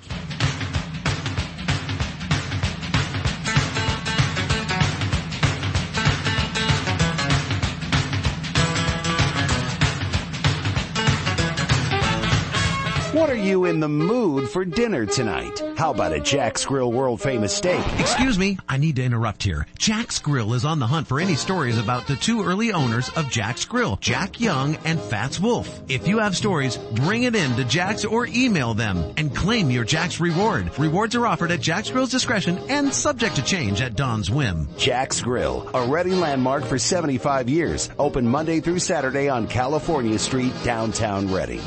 What are you in the mood for dinner tonight? How about a Jack's Grill world famous steak? Excuse me, I need to interrupt here. Jack's Grill is on the hunt for any stories about the two early owners of Jack's Grill, Jack Young and Fats Wolf. If you have stories, bring it in to Jack's or email them and claim your Jack's reward. Rewards are offered at Jack's Grill's discretion and subject to change at Don's whim. Jack's Grill, a Reading landmark for 75 years. Open Monday through Saturday on California Street, downtown Reading.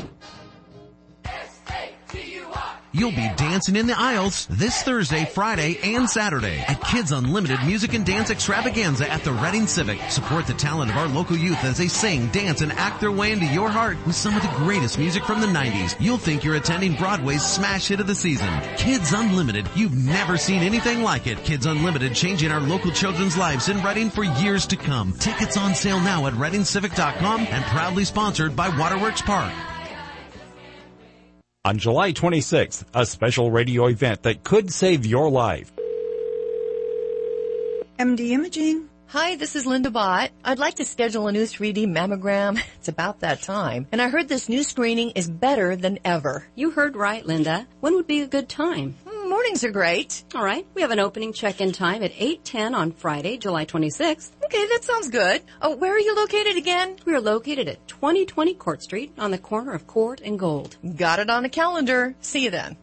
You'll be dancing in the aisles this Thursday, Friday, and Saturday at Kids Unlimited Music and Dance Extravaganza at the Reading Civic. Support the talent of our local youth as they sing, dance, and act their way into your heart with some of the greatest music from the 90s. You'll think you're attending Broadway's smash hit of the season. Kids Unlimited. You've never seen anything like it. Kids Unlimited, changing our local children's lives in Reading for years to come. Tickets on sale now at ReadingCivic.com and proudly sponsored by Waterworks Park. On July 26th, a special radio event that could save your life. MD Imaging. Hi, this is Linda Bott. I'd like to schedule a new 3D mammogram. It's about that time. And I heard this new screening is better than ever. You heard right, Linda. When would be a good time? Mornings are great. All right. We have an opening check-in time at 8:10 on Friday, July 26th. Okay, that sounds good. Oh, where are you located again? We are located at 2020 Court Street on the corner of Court and Gold. Got it on the calendar. See you then.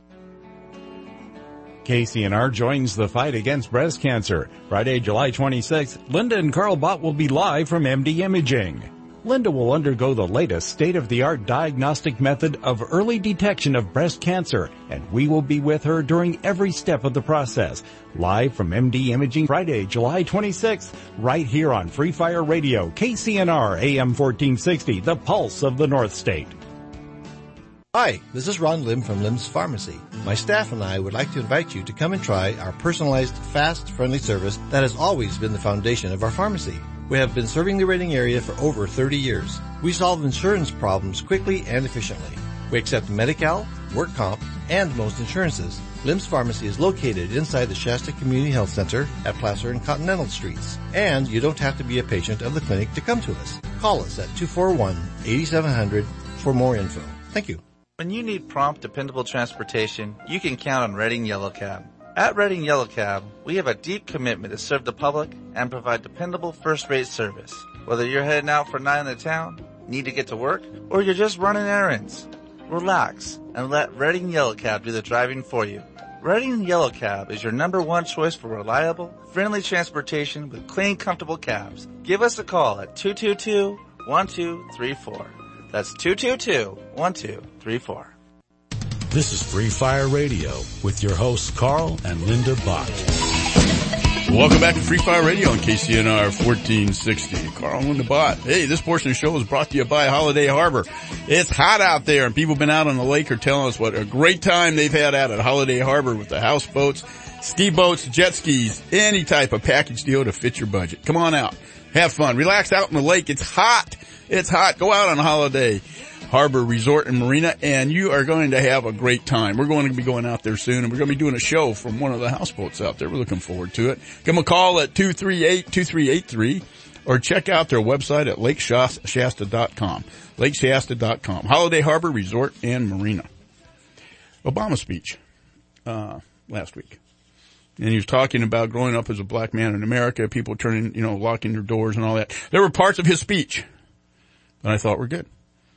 KCNR joins the fight against breast cancer. Friday, July 26th, Linda and Carl Bott will be live from MD Imaging. Linda will undergo the latest state-of-the-art diagnostic method of early detection of breast cancer, and we will be with her during every step of the process. Live from MD Imaging, Friday, July 26th, right here on Free Fire Radio, KCNR AM 1460, the pulse of the North State. Hi, this is Ron Lim from Lim's Pharmacy. My staff and I would like to invite you to come and try our personalized, fast, friendly service that has always been the foundation of our pharmacy. We have been serving the Reading area for over 30 years. We solve insurance problems quickly and efficiently. We accept Medi-Cal, work comp, and most insurances. Lim's Pharmacy is located inside the Shasta Community Health Center at Placer and Continental Streets. And you don't have to be a patient of the clinic to come to us. Call us at 241-8700 for more info. Thank you. When you need prompt, dependable transportation, you can count on Reading Yellow Cab. At Reading Yellow Cab, we have a deep commitment to serve the public and provide dependable first-rate service. Whether you're heading out for a night in the town, need to get to work, or you're just running errands, relax, and let Redding Yellow Cab do the driving for you. Redding Yellow Cab is your #1 choice for reliable, friendly transportation with clean, comfortable cabs. Give us a call at 222-1234. That's 222-1234. This is Free Fire Radio with your hosts Carl and Linda Bott. Welcome back to Free Fire Radio on KCNR 1460. Carl and Linda Bott. Hey, this portion of the show is brought to you by Holiday Harbor. It's hot out there, and people have been out on the lake are telling us what a great time they've had out at Holiday Harbor with the houseboats, ski boats, jet skis, any type of package deal to fit your budget. Come on out. Have fun. Relax out in the lake. It's hot. It's hot. Go out on Holiday Harbor Resort and Marina, and you are going to have a great time. We're going to be going out there soon, and we're going to be doing a show from one of the houseboats out there. We're looking forward to it. Give them a call at 238-2383, or check out their website at lakeshasta.com. lakeshasta.com. Holiday Harbor Resort and Marina. Obama speech last week. And he was talking about growing up as a black man in America, people turning, locking their doors and all that. There were parts of his speech that I thought were good.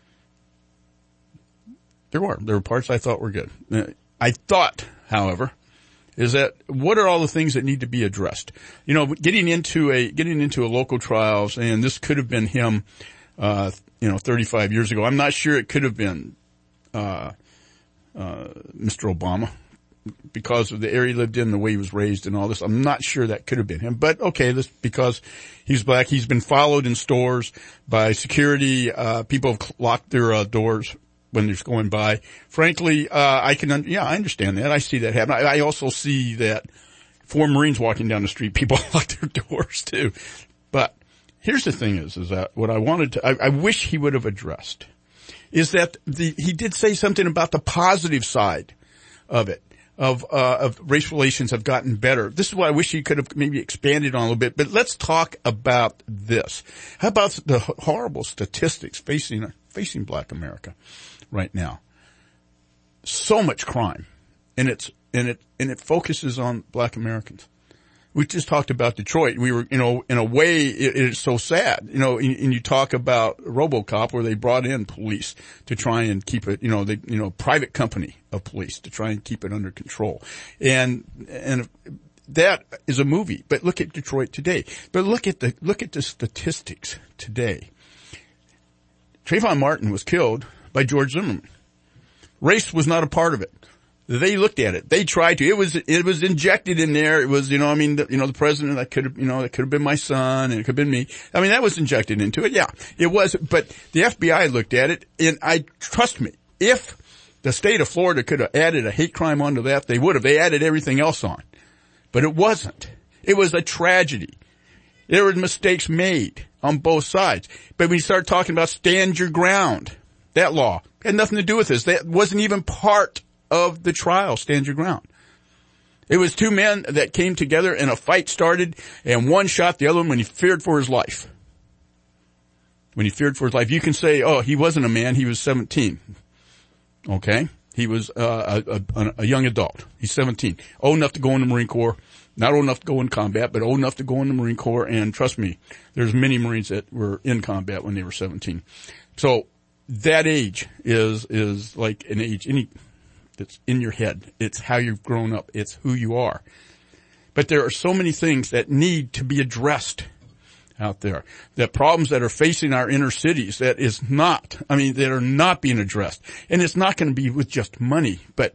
There were parts I thought were good. I thought, however, is that what are all the things that need to be addressed? Getting into a local trials, and this could have been him, 35 years ago. I'm not sure it could have been, Mr. Obama because of the area he lived in, the way he was raised and all this. I'm not sure that could have been him, but okay, this, because he's black, he's been followed in stores by security, people have locked their, doors when they're going by. Frankly, I understand that. I see that happen. I also see that for Marines walking down the street, people lock their doors too. But here's the thing is that what I wish he would have addressed is that he did say something about the positive side of it, of race relations have gotten better. This is what I wish he could have maybe expanded on a little bit. But let's talk about this. How about the horrible statistics facing black America right now? So much crime, and it focuses on black Americans. We just talked about Detroit. We were, in a way, it is so sad, and you talk about RoboCop, where they brought in police to try and keep it, private company of police to try and keep it under control. And that is a movie. But look at Detroit today. But look at the statistics today. Trayvon Martin was killed by George Zimmerman. Race was not a part of it. They looked at it. They tried to. It was injected in there. It was, the president, that could have been my son, and it could have been me. I mean, that was injected into it. Yeah, it was. But the FBI looked at it, and trust me, if the state of Florida could have added a hate crime onto that, they would have. They added everything else on. But it wasn't. It was a tragedy. There were mistakes made on both sides. But when you start talking about stand your ground, that law had nothing to do with this. That wasn't even part of the trial, stand your ground. It was two men that came together and a fight started, and one shot the other one when he feared for his life. When he feared for his life. You can say, oh, he wasn't a man, he was 17. Okay? He was a young adult. He's 17. Old enough to go in the Marine Corps. Not old enough to go in combat, but old enough to go in the Marine Corps. And trust me, there's many Marines that were in combat when they were 17. So that age is like an age, it's in your head. It's how you've grown up. It's who you are. But there are so many things that need to be addressed out there. The problems that are facing our inner cities that are not being addressed. And it's not going to be with just money, but,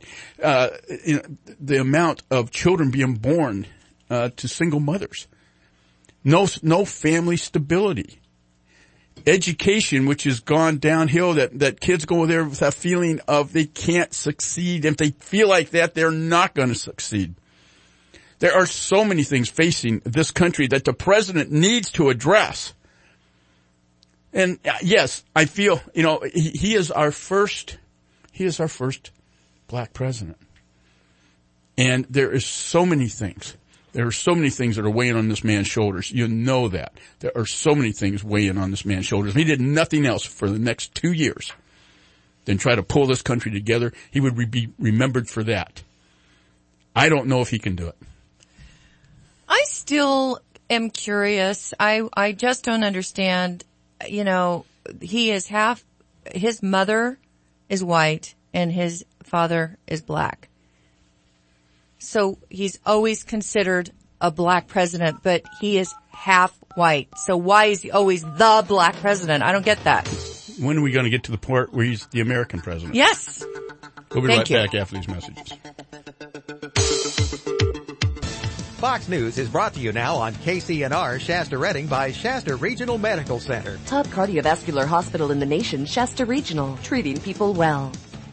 the amount of children being born, to single mothers. No family stability. Education, which has gone downhill, that kids go there with that feeling of they can't succeed. If they feel like that, they're not going to succeed. There are so many things facing this country that the president needs to address. And yes, I feel, he is our first black president. And there is so many things. There are so many things that are weighing on this man's shoulders. You know that. There are so many things weighing on this man's shoulders. If he did nothing else for the next 2 years than try to pull this country together, he would be remembered for that. I don't know if he can do it. I still am curious. I just don't understand. He is his mother is white and his father is black. So he's always considered a black president, but he is half white. So why is he always the black president? I don't get that. When are we going to get to the part where he's the American president? Yes. We'll be right back after these messages. Fox News is brought to you now on KCNR Shasta Redding by Shasta Regional Medical Center. Top cardiovascular hospital in the nation, Shasta Regional, treating people well.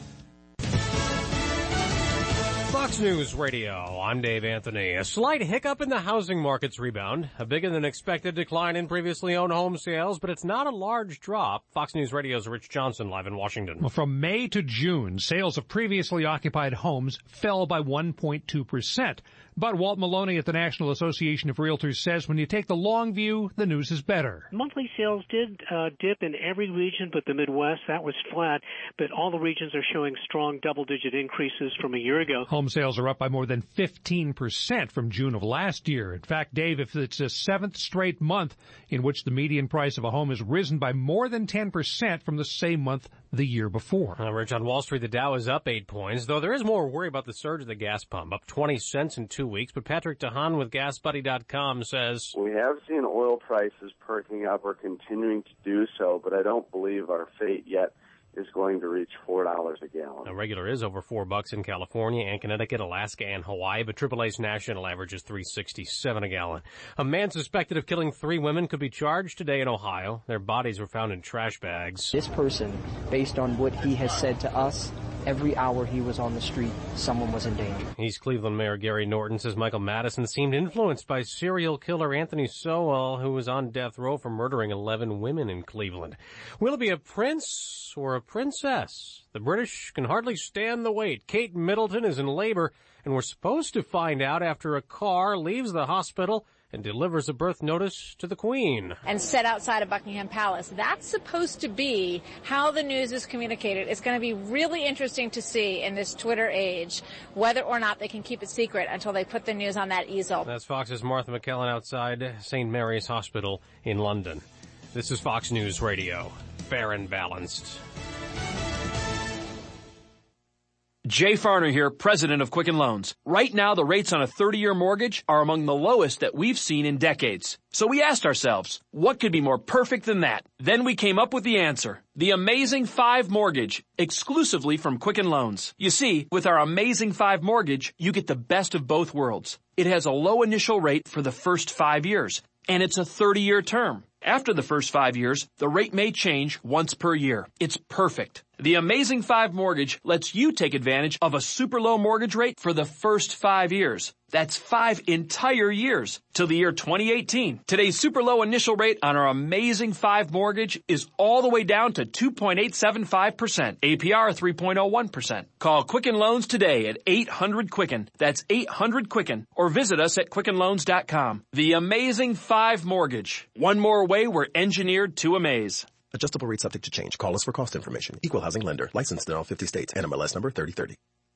Fox News Radio, I'm Dave Anthony. A slight hiccup in the housing market's rebound, a bigger than expected decline in previously owned home sales, but it's not a large drop. Fox News Radio's Rich Johnson live in Washington. Well, from May to June, sales of previously occupied homes fell by 1.2%. But Walt Maloney at the National Association of Realtors says when you take the long view, the news is better. Monthly sales did dip in every region but the Midwest. That was flat, but all the regions are showing strong double-digit increases from a year ago. Home sales are up by more than 15% from June of last year. In fact, Dave, if it's a seventh straight month in which the median price of a home has risen by more than 10% from the same month the year before. Rich, on Wall Street, the Dow is up 8 points, though there is more worry about the surge of the gas pump, up 20 cents in 2 weeks. But Patrick DeHaan with GasBuddy.com says, we have seen oil prices perking up or continuing to do so, but I don't believe our fate yet is going to reach $4 a gallon. A regular is over $4 in California and Connecticut, Alaska, and Hawaii, but AAA's national average is $3.67 a gallon. A man suspected of killing 3 women could be charged today in Ohio. Their bodies were found in trash bags. This person, based on what he has said to us, every hour he was on the street, someone was in danger. East Cleveland Mayor Gary Norton says Michael Madison seemed influenced by serial killer Anthony Sowell, who was on death row for murdering 11 women in Cleveland. Will it be a prince or a princess? The British can hardly stand the wait. Kate Middleton is in labor, and we're supposed to find out after a car leaves the hospital and delivers a birth notice to the Queen. And set outside of Buckingham Palace. That's supposed to be how the news is communicated. It's going to be really interesting to see in this Twitter age whether or not they can keep it secret until they put the news on that easel. That's Fox's Martha McKellen outside St. Mary's Hospital in London. This is Fox News Radio. Fair and balanced. Jay Farner here, president of Quicken Loans. Right now, the rates on a 30-year mortgage are among the lowest that we've seen in decades. So we asked ourselves, what could be more perfect than that? Then we came up with the answer. The Amazing 5 Mortgage, exclusively from Quicken Loans. You see, with our Amazing 5 Mortgage, you get the best of both worlds. It has a low initial rate for the first 5 years, and it's a 30-year term. After the first 5 years, the rate may change once per year. It's perfect. The Amazing 5 Mortgage lets you take advantage of a super low mortgage rate for the first 5 years. That's 5 entire years till the year 2018. Today's super low initial rate on our Amazing 5 Mortgage is all the way down to 2.875%. APR 3.01%. Call Quicken Loans today at 800-QUICKEN. That's 800-QUICKEN. Or visit us at QuickenLoans.com. The Amazing 5 Mortgage. One more way we're engineered to amaze. Adjustable rate subject to change. Call us for cost information. Equal housing lender. Licensed in all 50 states. NMLS number 3030.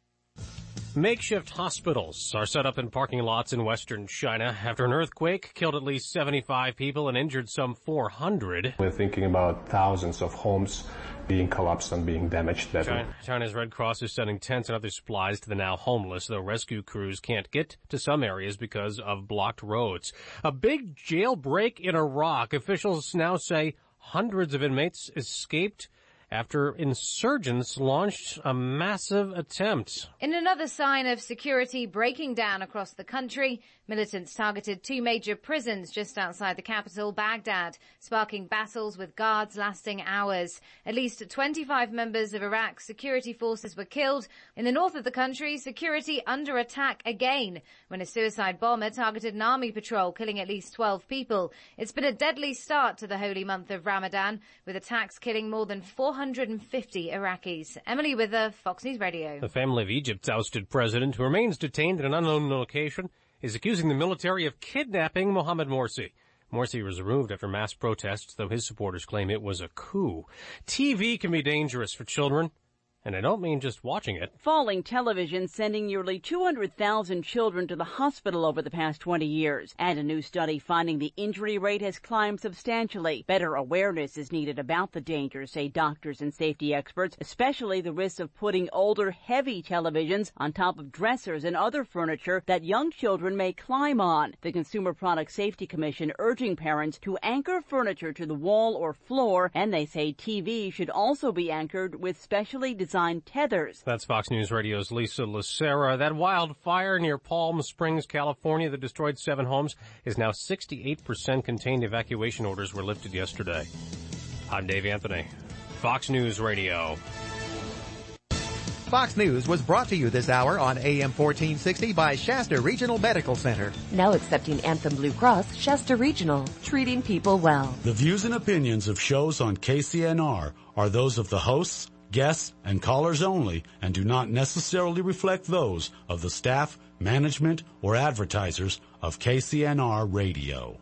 Makeshift hospitals are set up in parking lots in western China after an earthquake killed at least 75 people and injured some 400. We're thinking about thousands of homes being collapsed and being damaged. China's Red Cross is sending tents and other supplies to the now homeless, though rescue crews can't get to some areas because of blocked roads. A big jailbreak in Iraq. Officials now say hundreds of inmates escaped after insurgents launched a massive attempt. In another sign of security breaking down across the country, militants targeted 2 major prisons just outside the capital, Baghdad, sparking battles with guards lasting hours. At least 25 members of Iraq's security forces were killed. In the north of the country, security under attack again when a suicide bomber targeted an army patrol, killing at least 12 people. It's been a deadly start to the holy month of Ramadan, with attacks killing more than 450 Iraqis. Emily Wither, Fox News Radio. The family of Egypt's ousted president, who remains detained in an unknown location, is accusing the military of kidnapping Mohamed Morsi. Morsi was removed after mass protests, though his supporters claim it was a coup. TV can be dangerous for children, And I don't mean just watching it. Falling television sending nearly 200,000 children to the hospital over the past 20 years. And a new study finding the injury rate has climbed substantially. Better awareness is needed about the dangers, say doctors and safety experts, especially the risks of putting older, heavy televisions on top of dressers and other furniture that young children may climb on. The Consumer Product Safety Commission urging parents to anchor furniture to the wall or floor, and they say TV should also be anchored with specially designed tethers. That's Fox News Radio's Lisa Lucera. That wildfire near Palm Springs, California that destroyed 7 homes is now 68% contained. Evacuation orders were lifted yesterday. I'm Dave Anthony, Fox News Radio. Fox News was brought to you this hour on AM 1460 by Shasta Regional Medical Center. Now accepting Anthem Blue Cross, Shasta Regional, treating people well. The views and opinions of shows on KCNR are those of the hosts, guests, and callers only and do not necessarily reflect those of the staff, management, or advertisers of KCNR Radio.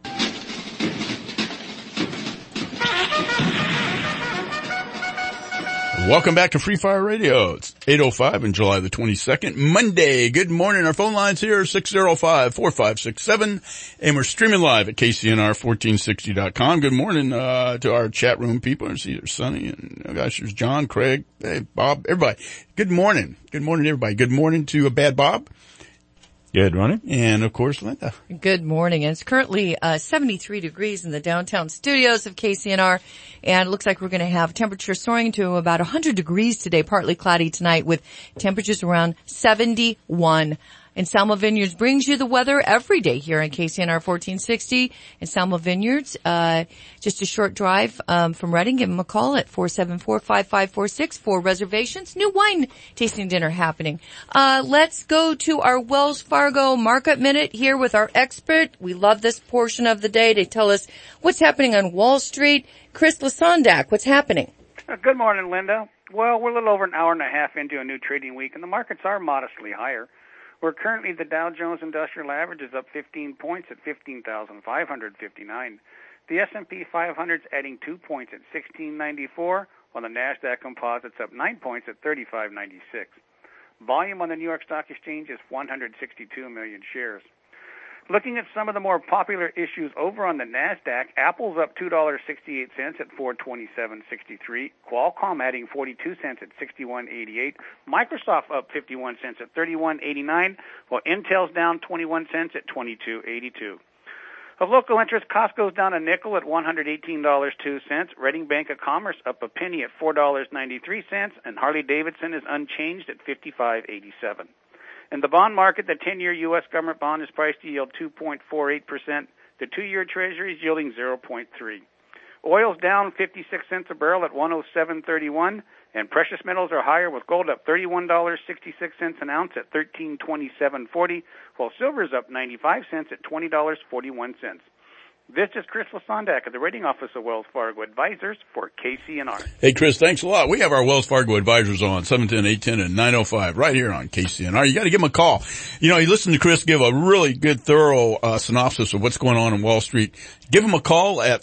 Welcome back to Free Fire Radio. It's 8:05 on July the 22nd, Monday. Good morning. Our phone lines here are 605-4567, and we're streaming live at KCNR1460.com. Good morning to our chat room people. I see there's Sonny, and gosh, there's John, Craig, hey, Bob, everybody. Good morning. Good morning, everybody. Good morning to Bad Bob. Good morning. And, of course, Linda. Good morning. And it's currently 73 degrees in the downtown studios of KCNR. And it looks like we're going to have temperatures soaring to about 100 degrees today, partly cloudy tonight with temperatures around 71. And Salma Vineyards brings you the weather every day here on KCNR 1460. And Salma Vineyards, just a short drive from Reading. Give them a call at 474-5546 for reservations. New wine tasting dinner happening. Let's go to our Wells Fargo Market Minute here with our expert. We love this portion of the day. They tell us what's happening on Wall Street. Chris Lasondak, what's happening? Good morning, Linda. Well, we're a little over an hour and a half into a new trading week, and the markets are modestly higher. We're currently, the Dow Jones Industrial Average is up 15 points at 15,559. The S&P 500 is adding 2 points at 1694, while the NASDAQ Composite's up 9 points at 3596. Volume on the New York Stock Exchange is 162 million shares. Looking at some of the more popular issues over on the NASDAQ, Apple's up $2.68 at $427.63. Qualcomm adding 42 cents at $61.88. Microsoft up 51 cents at $31.89, while Intel's down 21 cents at $22.82. Of local interest, Costco's down a nickel at $118.02. Reading Bank of Commerce up a penny at $4.93, and Harley-Davidson is unchanged at $55.87. In the bond market, the 10-year U.S. government bond is priced to yield 2.48%. The 2-year Treasury is yielding 0.3. Oil's down 56 cents a barrel at $107.31, and precious metals are higher with gold up $31.66 an ounce at $1327.40, while silver is up 95 cents at $20.41. This is Chris Lasondak of the Rating Office of Wells Fargo Advisors for KCNR. Hey, Chris, thanks a lot. We have our Wells Fargo Advisors on 710, 810, and 905 right here on KCNR. You got to give them a call. You know, you listen to Chris give a really good, thorough synopsis of what's going on Wall Street. Give them a call at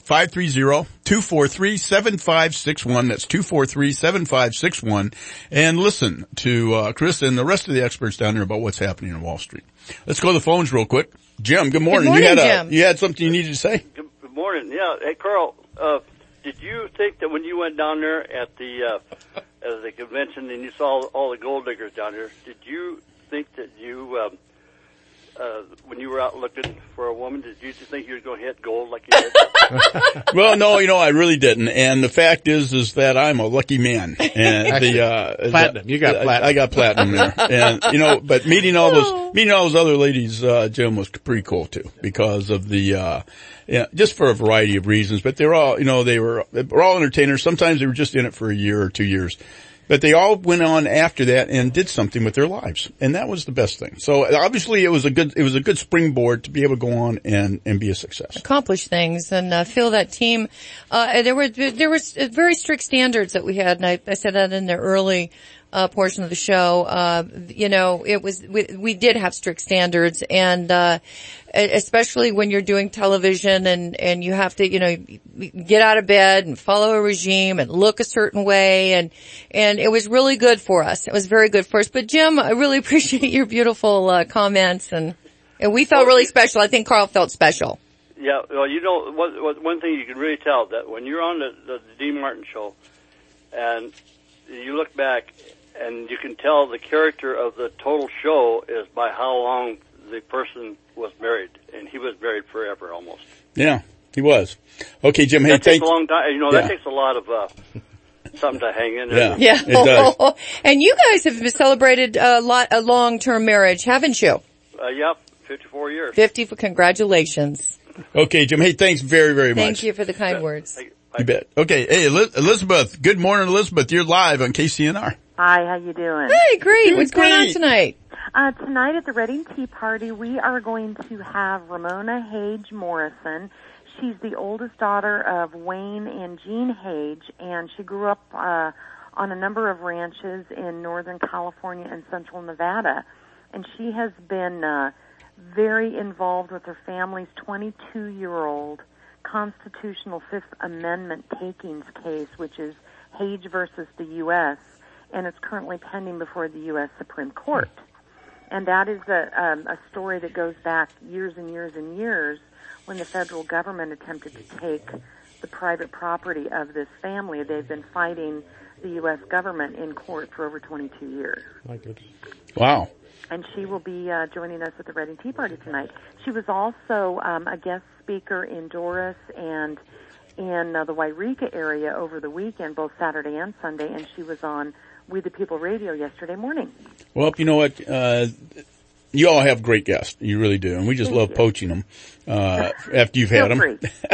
530-243-7561. That's 243-7561. And listen to Chris and the rest of the experts down there about what's happening in Wall Street. Let's go to the phones real quick. Jim, good morning. Good morning, Jim. You had something you needed to say? Good morning. Yeah. Hey, Carl, did you think that when you went down there at the convention and you saw all the gold diggers down there, did you think that you, when you were out looking for a woman, did you think you were going to hit gold like you did? Well, no, I really didn't. And the fact is that I'm a lucky man. And platinum. You got platinum. I got platinum there. And, but meeting all those other ladies, Jim, was pretty cool too, because of just for a variety of reasons. But they're all, they were all entertainers. Sometimes they were just in it for a year or 2 years. But they all went on after that and did something with their lives. And that was the best thing. So obviously it was a good springboard to be able to go on and be a success. Accomplish things and feel that team. There was very strict standards that we had, and I said that in there early portion of the show, we did have strict standards, and especially when you're doing television and you have to, get out of bed and follow a regime and look a certain way, and it was really good for us. It was very good for us. But Jim, I really appreciate your beautiful comments, and we felt really special. I think Carl felt special. Yeah, well, one thing you can really tell, that when you're on the Dean Martin show and you look back, and you can tell the character of the total show is by how long the person was married, and he was married forever almost. Yeah, he was. Okay, Jim, hey, that takes a long time. That takes a lot of something to hang in there. Yeah, it does. And you guys have celebrated a long-term marriage, haven't you? Yep, 54 years. 50. Congratulations. Okay, Jim. Hey, thanks very, very much. Thank you for the kind words. You bet. Okay, hey, Elizabeth. Good morning, Elizabeth. You're live on KCNR. Hi, how you doing? Hey, great. What's going on tonight? Tonight at the Reading Tea Party, we are going to have Ramona Hage Morrison. She's the oldest daughter of Wayne and Jean Hage, and she grew up on a number of ranches in Northern California and Central Nevada. And she has been very involved with her family's 22-year-old constitutional Fifth Amendment takings case, which is Hage versus the U.S., and it's currently pending before the U.S. Supreme Court. And that is a story that goes back years and years and years when the federal government attempted to take the private property of this family. They've been fighting the U.S. government in court for over 22 years. My goodness. Wow. And she will be joining us at the Reading Tea Party tonight. She was also a guest speaker in Doris and in the Wairika area over the weekend, both Saturday and Sunday, and she was on We the People Radio yesterday morning. Well, you know what? You all have great guests. You really do. And we just love poaching them after you've had them.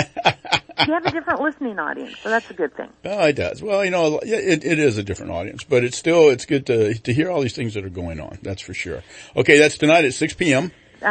You have a different listening audience, so that's a good thing. Oh, it does. Well, it is a different audience, but it's good to hear all these things that are going on. That's for sure. Okay, that's tonight at 6 p.m.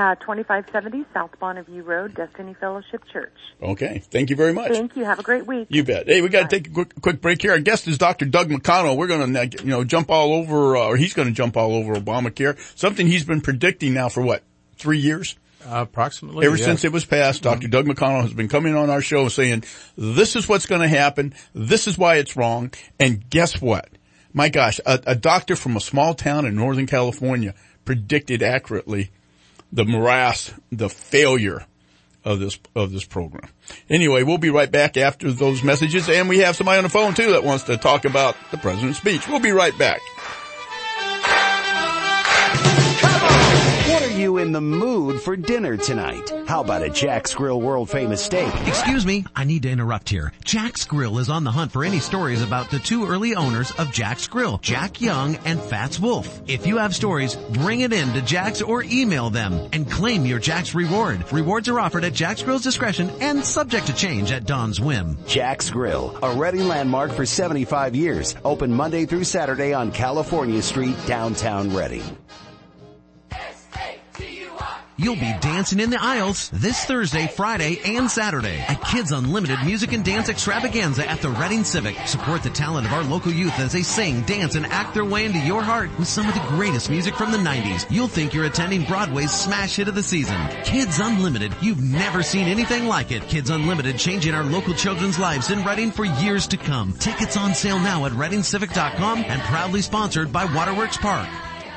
2570 South Bonneview Road, Destiny Fellowship Church. Okay. Thank you very much. Thank you. Have a great week. You bet. Hey, we got to take a quick break here. Our guest is Dr. Doug McConnell. We're going to, jump all over, or he's going to jump all over Obamacare. Something he's been predicting now for 3 years? Approximately. Ever since it was passed, Dr. Doug McConnell has been coming on our show saying, this is what's going to happen. This is why it's wrong. And guess what? My gosh, a doctor from a small town in Northern California predicted accurately the morass, the failure of this program. Anyway, we'll be right back after those messages, and we have somebody on the phone too that wants to talk about the president's speech. We'll be right back. What are you in the mood for dinner tonight? How about a Jack's Grill world famous steak? Excuse me, I need to interrupt here. Jack's Grill is on the hunt for any stories about the two early owners of Jack's Grill, Jack Young and Fats Wolf. If you have stories, bring it in to Jack's or email them and claim your Jack's reward. Rewards are offered at Jack's Grill's discretion and subject to change at Don's whim. Jack's Grill, a Reading landmark for 75 years. Open Monday through Saturday on California Street, downtown Reading. You'll be dancing in the aisles this Thursday, Friday, and Saturday at Kids Unlimited Music and Dance Extravaganza at the Reading Civic. Support the talent of our local youth as they sing, dance, and act their way into your heart with some of the greatest music from the 90s. You'll think you're attending Broadway's smash hit of the season. Kids Unlimited. You've never seen anything like it. Kids Unlimited, changing our local children's lives in Reading for years to come. Tickets on sale now at ReadingCivic.com and proudly sponsored by Waterworks Park.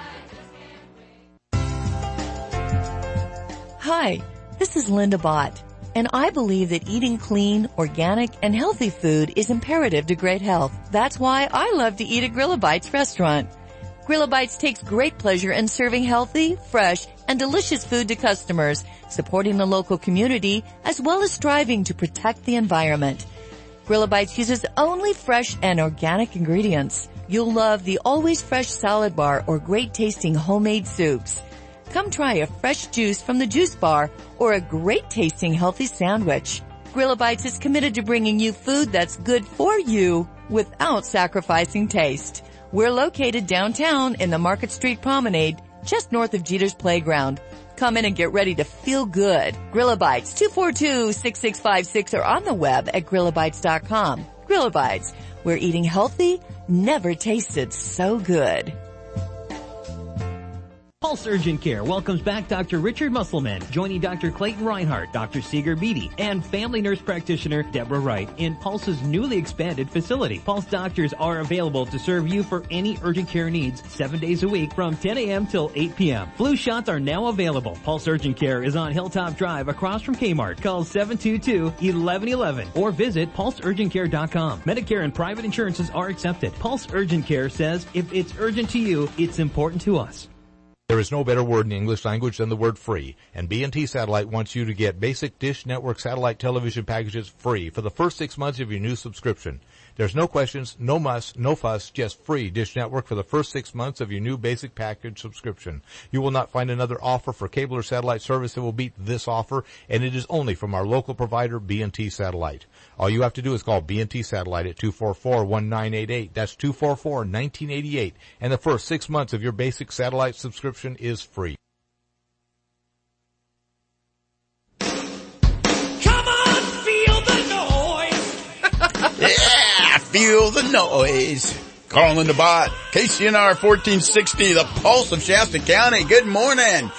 Hi, this is Linda Bott, and I believe that eating clean, organic, and healthy food is imperative to great health. That's why I love to eat at Grillabites restaurant. Grillabites takes great pleasure in serving healthy, fresh, and delicious food to customers, supporting the local community, as well as striving to protect the environment. Grillabites uses only fresh and organic ingredients. You'll love the always fresh salad bar or great tasting homemade soups. Come try a fresh juice from the juice bar or a great tasting healthy sandwich. Grillabites is committed to bringing you food that's good for you without sacrificing taste. We're located downtown in the Market Street Promenade, just north of Jeter's Playground. Come in and get ready to feel good. Grillabites, 242-6656 or on the web at Grillabites.com. Grillabites, where eating healthy never tasted so good. Pulse Urgent Care welcomes back Dr. Richard Musselman, joining Dr. Clayton Reinhardt, Dr. Seeger Beatty, and family nurse practitioner Deborah Wright in Pulse's newly expanded facility. Pulse doctors are available to serve you for any urgent care needs 7 days a week from 10 a.m. till 8 p.m. Flu shots are now available. Pulse Urgent Care is on Hilltop Drive across from Kmart. Call 722-1111 or visit pulseurgentcare.com. Medicare and private insurances are accepted. Pulse Urgent Care says if it's urgent to you, it's important to us. There is no better word in the English language than the word free, and B&T Satellite wants you to get basic Dish Network satellite television packages free for the first 6 months of your new subscription. There's no questions, no muss, no fuss, just free Dish Network for the first 6 months of your new basic package subscription. You will not find another offer for cable or satellite service that will beat this offer, and it is only from our local provider, B&T Satellite. All you have to do is call B&T Satellite at 244-1988. That's 244-1988. And the first 6 months of your basic satellite subscription is free. Come on, feel the noise. Yeah, feel the noise. Carl and the Bot, KCNR 1460, the pulse of Shasta County. Good morning.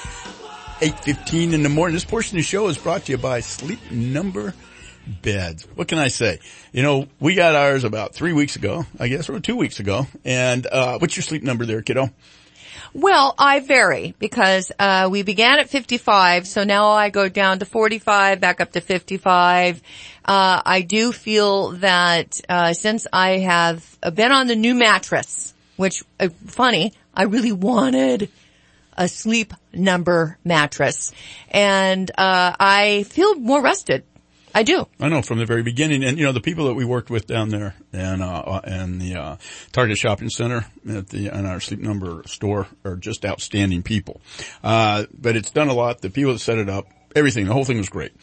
8:15 in the morning. This portion of the show is brought to you by Sleep Number Beds. What can I say? You know, we got ours about 3 weeks ago, I guess, or 2 weeks ago. And, what's your sleep number there, kiddo? Well, I vary because, we began at 55, so now I go down to 45, back up to 55. I do feel that, since I have been on the new mattress, which, funny, I really wanted a Sleep Number mattress, and, I feel more rested. I do. I know from the very beginning. And, you know, the people that we worked with down there and the Target Shopping Center and our Sleep Number store are just outstanding people. But it's done a lot. The people that set it up, everything, the whole thing was great.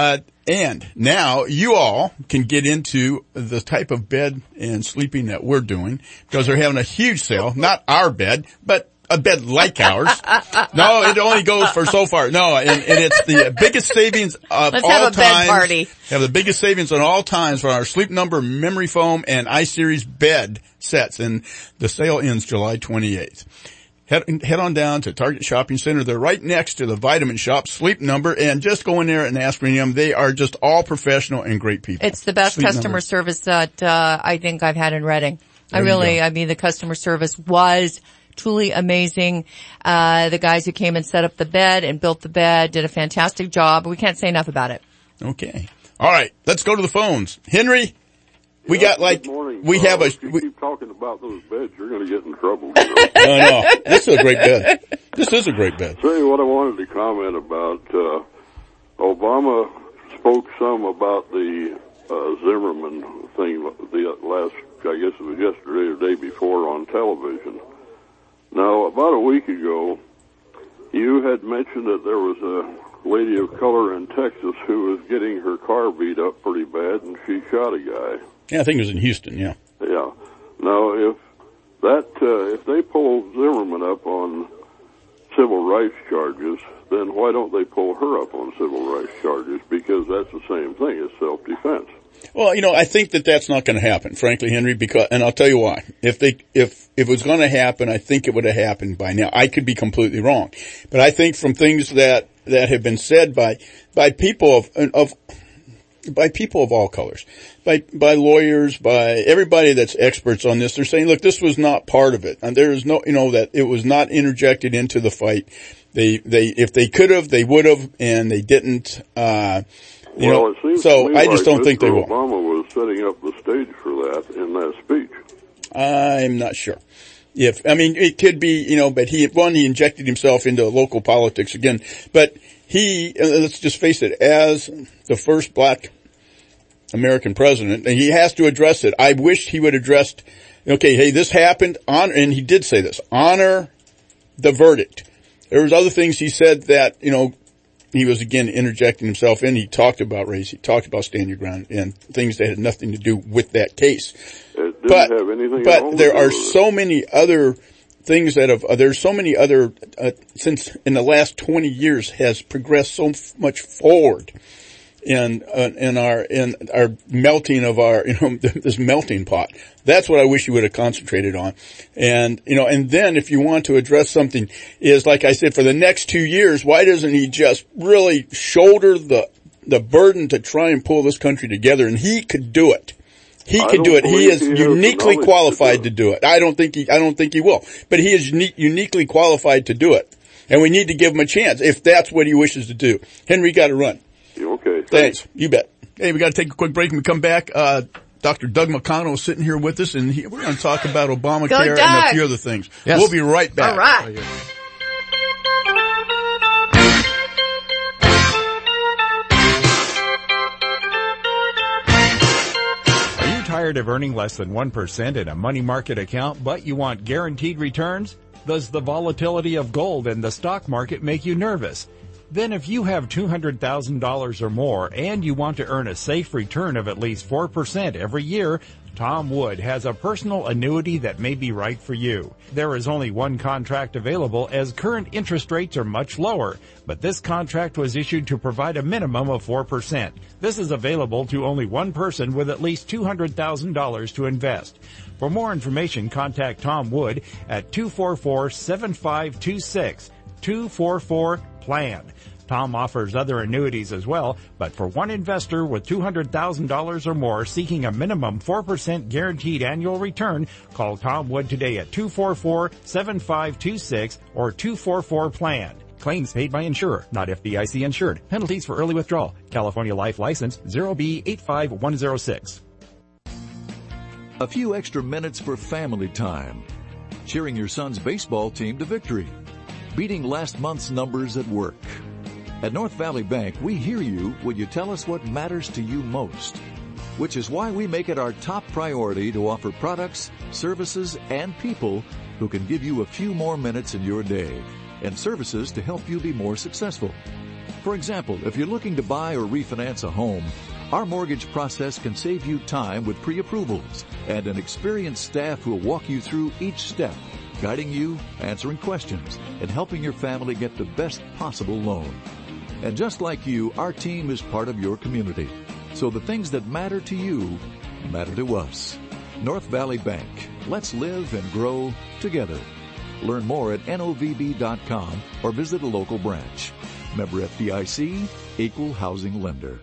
And now you all can get into the type of bed and sleeping that we're doing because they're having a huge sale, not our bed, but a bed like ours. No, it only goes for so far. No, and it's the biggest savings of Let's all have a times. bed party. Have the biggest savings on all times for our Sleep Number memory foam and iSeries bed sets, and the sale ends July 28th. Head on down to Target Shopping Center. They're right next to the Vitamin Shop, Sleep Number, and just go in there and ask for them. They are just all professional and great people. It's the best Sleep customer Number. service that, I think I've had in Reading. There you go. I mean, the customer service was truly amazing. The guys who came and set up the bed and built the bed did a fantastic job. We can't say enough about it. Okay. All right. Let's go to the phones. Henry, we got like, Good morning. we have a, If you keep talking about those beds, you're going to get in trouble. no, this is a great bed. This is a great bed. Tell you what I wanted to comment about, Obama spoke some about the, Zimmerman thing the last, I guess it was yesterday or day before on television. Now, about a week ago, you had mentioned that there was a lady of color in Texas who was getting her car beat up pretty bad, and she shot a guy. Yeah, I think it was in Houston, yeah. Yeah. Now, if they pull Zimmerman up on civil rights charges, then why don't they pull her up on civil rights charges? Because that's the same thing as self-defense. Well, you know, I think that that's not going to happen, frankly, Henry, because, and I'll tell you why. If it was going to happen, I think it would have happened by now. I could be completely wrong. But I think from things that have been said by people by people of all colors, by lawyers, by everybody that's experts on this, they're saying, look, this was not part of it. And there is no, you know, that it was not interjected into the fight. If they could have, they would have, and they didn't, It seems so to me I just like don't think they will. Obama was setting up the stage for that in that speech. I'm not sure. It could be, you know, but he injected himself into local politics again. But let's just face it, as the first black American president, and he has to address it. I wish he would address, okay, hey, this happened, and he did say this, honor the verdict. There was other things he said that, you know, he was again interjecting himself in. He talked about race. He talked about stand your ground and things that had nothing to do with that case. It didn't have anything at all but there to do are with it. so many other things that have, there's so many other, since in the last 20 years has progressed so much forward in our melting of our, this melting pot. That's what I wish you would have concentrated on. And, and then if you want to address something is, like I said, for the next 2 years, why doesn't he just really shoulder the burden to try and pull this country together? And he could do it. He can do it. He is uniquely qualified to do it. I don't think he will, but he is uniquely qualified to do it. And we need to give him a chance if that's what he wishes to do. Henry, got to run. Okay. Thanks. You bet. Hey, we got to take a quick break. When we come back, Dr. Doug McConnell is sitting here with us, and we're going to talk about Obamacare and a few other things. Yes. We'll be right back. All right. Tired of earning less than 1% in a money market account, but you want guaranteed returns? Does the volatility of gold and the stock market make you nervous? Then if you have $200,000 or more and you want to earn a safe return of at least 4% every year, Tom Wood has a personal annuity that may be right for you. There is only one contract available as current interest rates are much lower, but this contract was issued to provide a minimum of 4%. This is available to only one person with at least $200,000 to invest. For more information, contact Tom Wood at 244-7526, 244-PLAN. Tom offers other annuities as well, but for one investor with $200,000 or more seeking a minimum 4% guaranteed annual return, call Tom Wood today at 244-7526 or 244-PLAN. Claims paid by insurer, not FDIC insured. Penalties for early withdrawal. California Life License 0B85106. A few extra minutes for family time. Cheering your son's baseball team to victory. Beating last month's numbers at work. At North Valley Bank, we hear you when you tell us what matters to you most, which is why we make it our top priority to offer products, services, and people who can give you a few more minutes in your day, and services to help you be more successful. For example, if you're looking to buy or refinance a home, our mortgage process can save you time with pre-approvals and an experienced staff who will walk you through each step, guiding you, answering questions, and helping your family get the best possible loan. And just like you, our team is part of your community. So the things that matter to you matter to us. North Valley Bank. Let's live and grow together. Learn more at novb.com or visit a local branch. Member FDIC, Equal Housing Lender.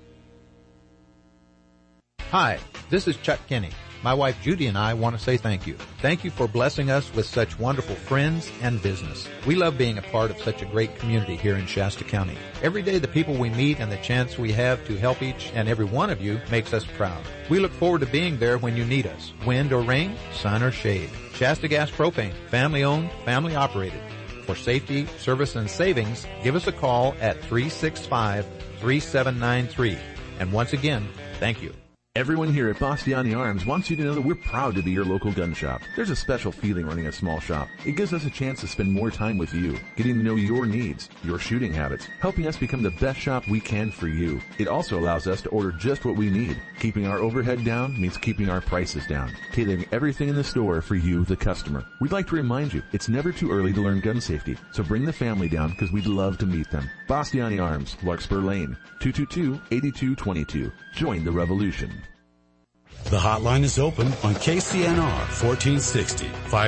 Hi, this is Chuck Kinney. My wife Judy and I want to say thank you. Thank you for blessing us with such wonderful friends and business. We love being a part of such a great community here in Shasta County. Every day the people we meet and the chance we have to help each and every one of you makes us proud. We look forward to being there when you need us. Wind or rain, sun or shade. Shasta Gas Propane, family owned, family operated. For safety, service, and savings, give us a call at 365-3793. And once again, thank you. Everyone here at Bastiani Arms wants you to know that we're proud to be your local gun shop. There's a special feeling running a small shop. It gives us a chance to spend more time with you, getting to know your needs, your shooting habits, helping us become the best shop we can for you. It also allows us to order just what we need. Keeping our overhead down means keeping our prices down, tailoring everything in the store for you, the customer. We'd like to remind you, it's never too early to learn gun safety, so bring the family down because we'd love to meet them. Bastiani Arms, Larkspur Lane, 222-8222. Join the revolution. The hotline is open on KCNR 1460,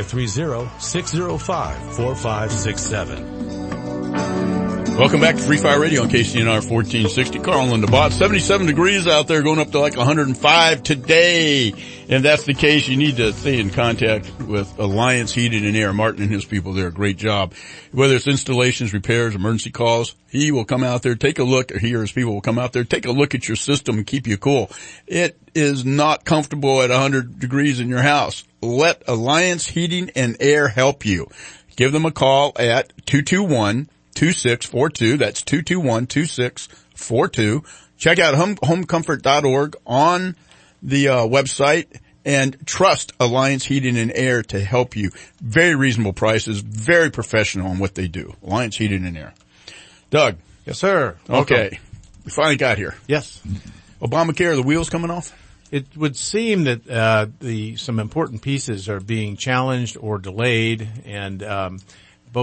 530-605-4567. Welcome back to Free Fire Radio on KCNR 1460. Carl and Linda Bott. 77 degrees out there, going up to like 105 today. If that's the case, you need to stay in contact with Alliance Heating and Air. Martin and his people there, great job. Whether it's installations, repairs, emergency calls, he will come out there, take a look, or he or his people will come out there, take a look at your system and keep you cool. It is not comfortable at 100 degrees in your house. Let Alliance Heating and Air help you. Give them a call at 221-2642. That's 221-2642. Check out homecomfort.org on the website and trust Alliance Heating and Air to help you. Very reasonable prices, very professional in what they do. Alliance Heating and Air. Doug. Yes, sir. Okay. We finally got here. Yes. Obamacare, the wheels coming off? It would seem that some important pieces are being challenged or delayed, and both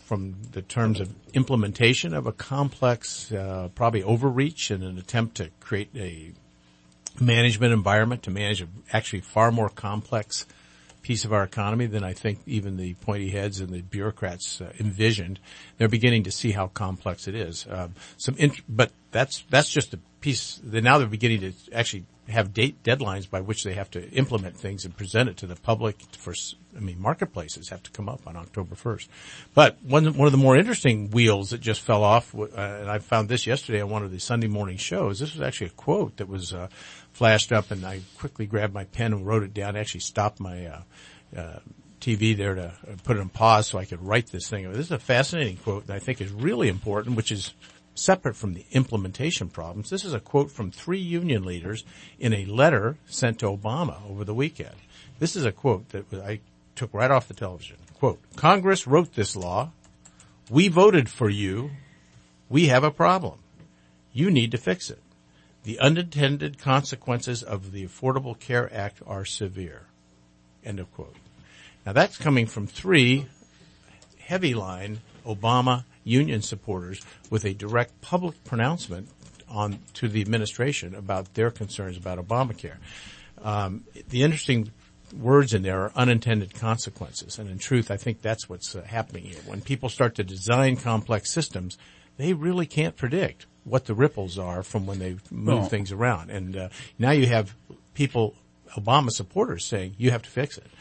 from the terms of implementation of a complex, probably overreach in an attempt to create a management environment to manage a actually far more complex piece of our economy than I think even the pointy heads and the bureaucrats envisioned. They're beginning to see how complex it is. But that's just a piece. Now they're beginning to actually have deadlines by which they have to implement things and present it to the public. Marketplaces have to come up on October 1st. But one of the more interesting wheels that just fell off, and I found this yesterday on one of the Sunday morning shows. This was actually a quote that was flashed up, and I quickly grabbed my pen and wrote it down. I actually stopped my TV there to put it on pause so I could write this thing. This is a fascinating quote that I think is really important, which is separate from the implementation problems. This is a quote from 3 union leaders in a letter sent to Obama over the weekend. This is a quote that I took right off the television. Quote, "Congress wrote this law. We voted for you. We have a problem. You need to fix it. The unintended consequences of the Affordable Care Act are severe." End of quote. Now that's coming from 3 heavy line Obama union supporters with a direct public pronouncement to the administration about their concerns about Obamacare. The interesting words in there are unintended consequences, and in truth, I think that's what's happening here. When people start to design complex systems, they really can't predict what the ripples are from when they move things around. And now you have people, Obama supporters, saying you have to fix it.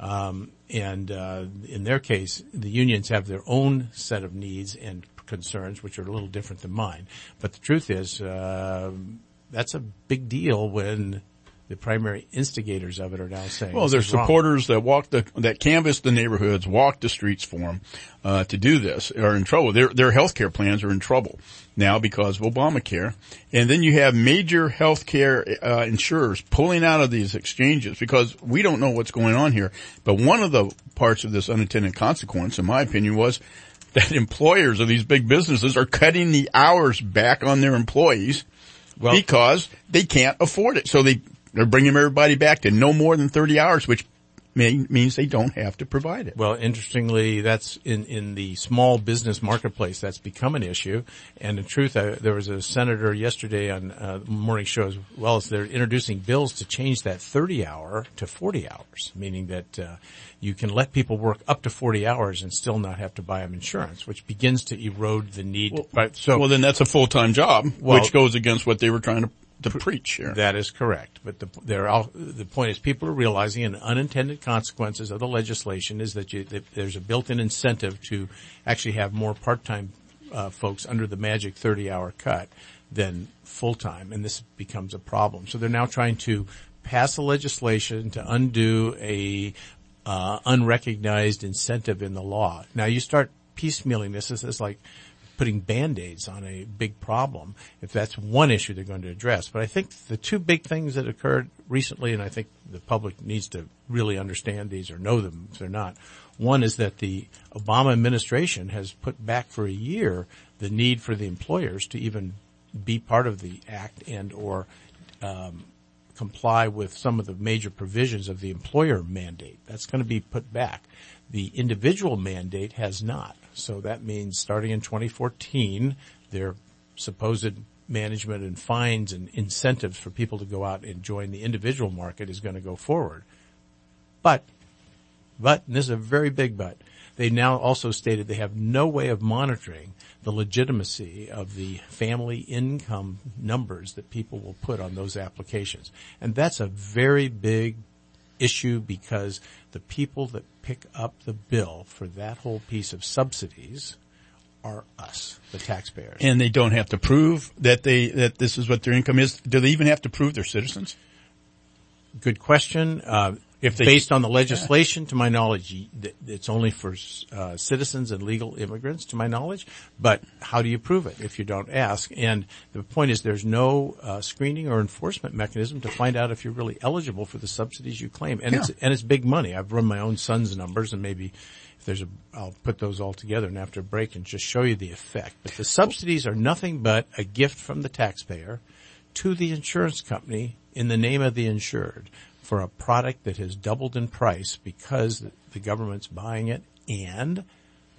In their case, the unions have their own set of needs and concerns, which are a little different than mine. But the truth is, that's a big deal when the primary instigators of it are now saying, well, there's supporters that that canvass the neighborhoods, walk the streets for them, to do this, are in trouble. Their health care plans are in trouble now because of Obamacare. And then you have major health care, insurers pulling out of these exchanges because we don't know what's going on here. But one of the parts of this unintended consequence, in my opinion, was that employers of these big businesses are cutting the hours back on their employees because they can't afford it. So they're bringing everybody back to no more than 30 hours, which means they don't have to provide it. Well, interestingly, that's in the small business marketplace, that's become an issue. And in truth, there was a senator yesterday on the morning show as well as they're introducing bills to change that 30 hour to 40 hours, meaning that you can let people work up to 40 hours and still not have to buy them insurance, which begins to erode the need. Well, then that's a full-time job, which goes against what they were trying to preach here. That is correct. But the point is people are realizing an unintended consequences of the legislation is that there's a built-in incentive to actually have more part-time folks under the magic 30-hour cut than full-time, and this becomes a problem. So they're now trying to pass a legislation to undo a unrecognized incentive in the law. Now you start piecemealing this. This is like putting Band-Aids on a big problem, if that's one issue they're going to address. But I think the 2 big things that occurred recently, and I think the public needs to really understand these or know them if they're not. One is that the Obama administration has put back for a year the need for the employers to even be part of the act and or comply with some of the major provisions of the employer mandate. That's going to be put back. The individual mandate has not. So that means starting in 2014, their supposed management and fines and incentives for people to go out and join the individual market is going to go forward. But, and this is a very big but, they now also stated they have no way of monitoring the legitimacy of the family income numbers that people will put on those applications. And that's a very big issue because the people that pick up the bill for that whole piece of subsidies are us, the taxpayers. And they don't have to prove that this is what their income is. Do they even have to prove they're citizens? Good question. Based on the legislation, to my knowledge, it's only for citizens and legal immigrants, to my knowledge. But how do you prove it if you don't ask? And the point is there's no screening or enforcement mechanism to find out if you're really eligible for the subsidies you claim. And it's big money. I've run my own son's numbers, and maybe if I'll put those all together and after a break and just show you the effect. But the subsidies are nothing but a gift from the taxpayer to the insurance company in the name of the insured, for a product that has doubled in price because the government's buying it and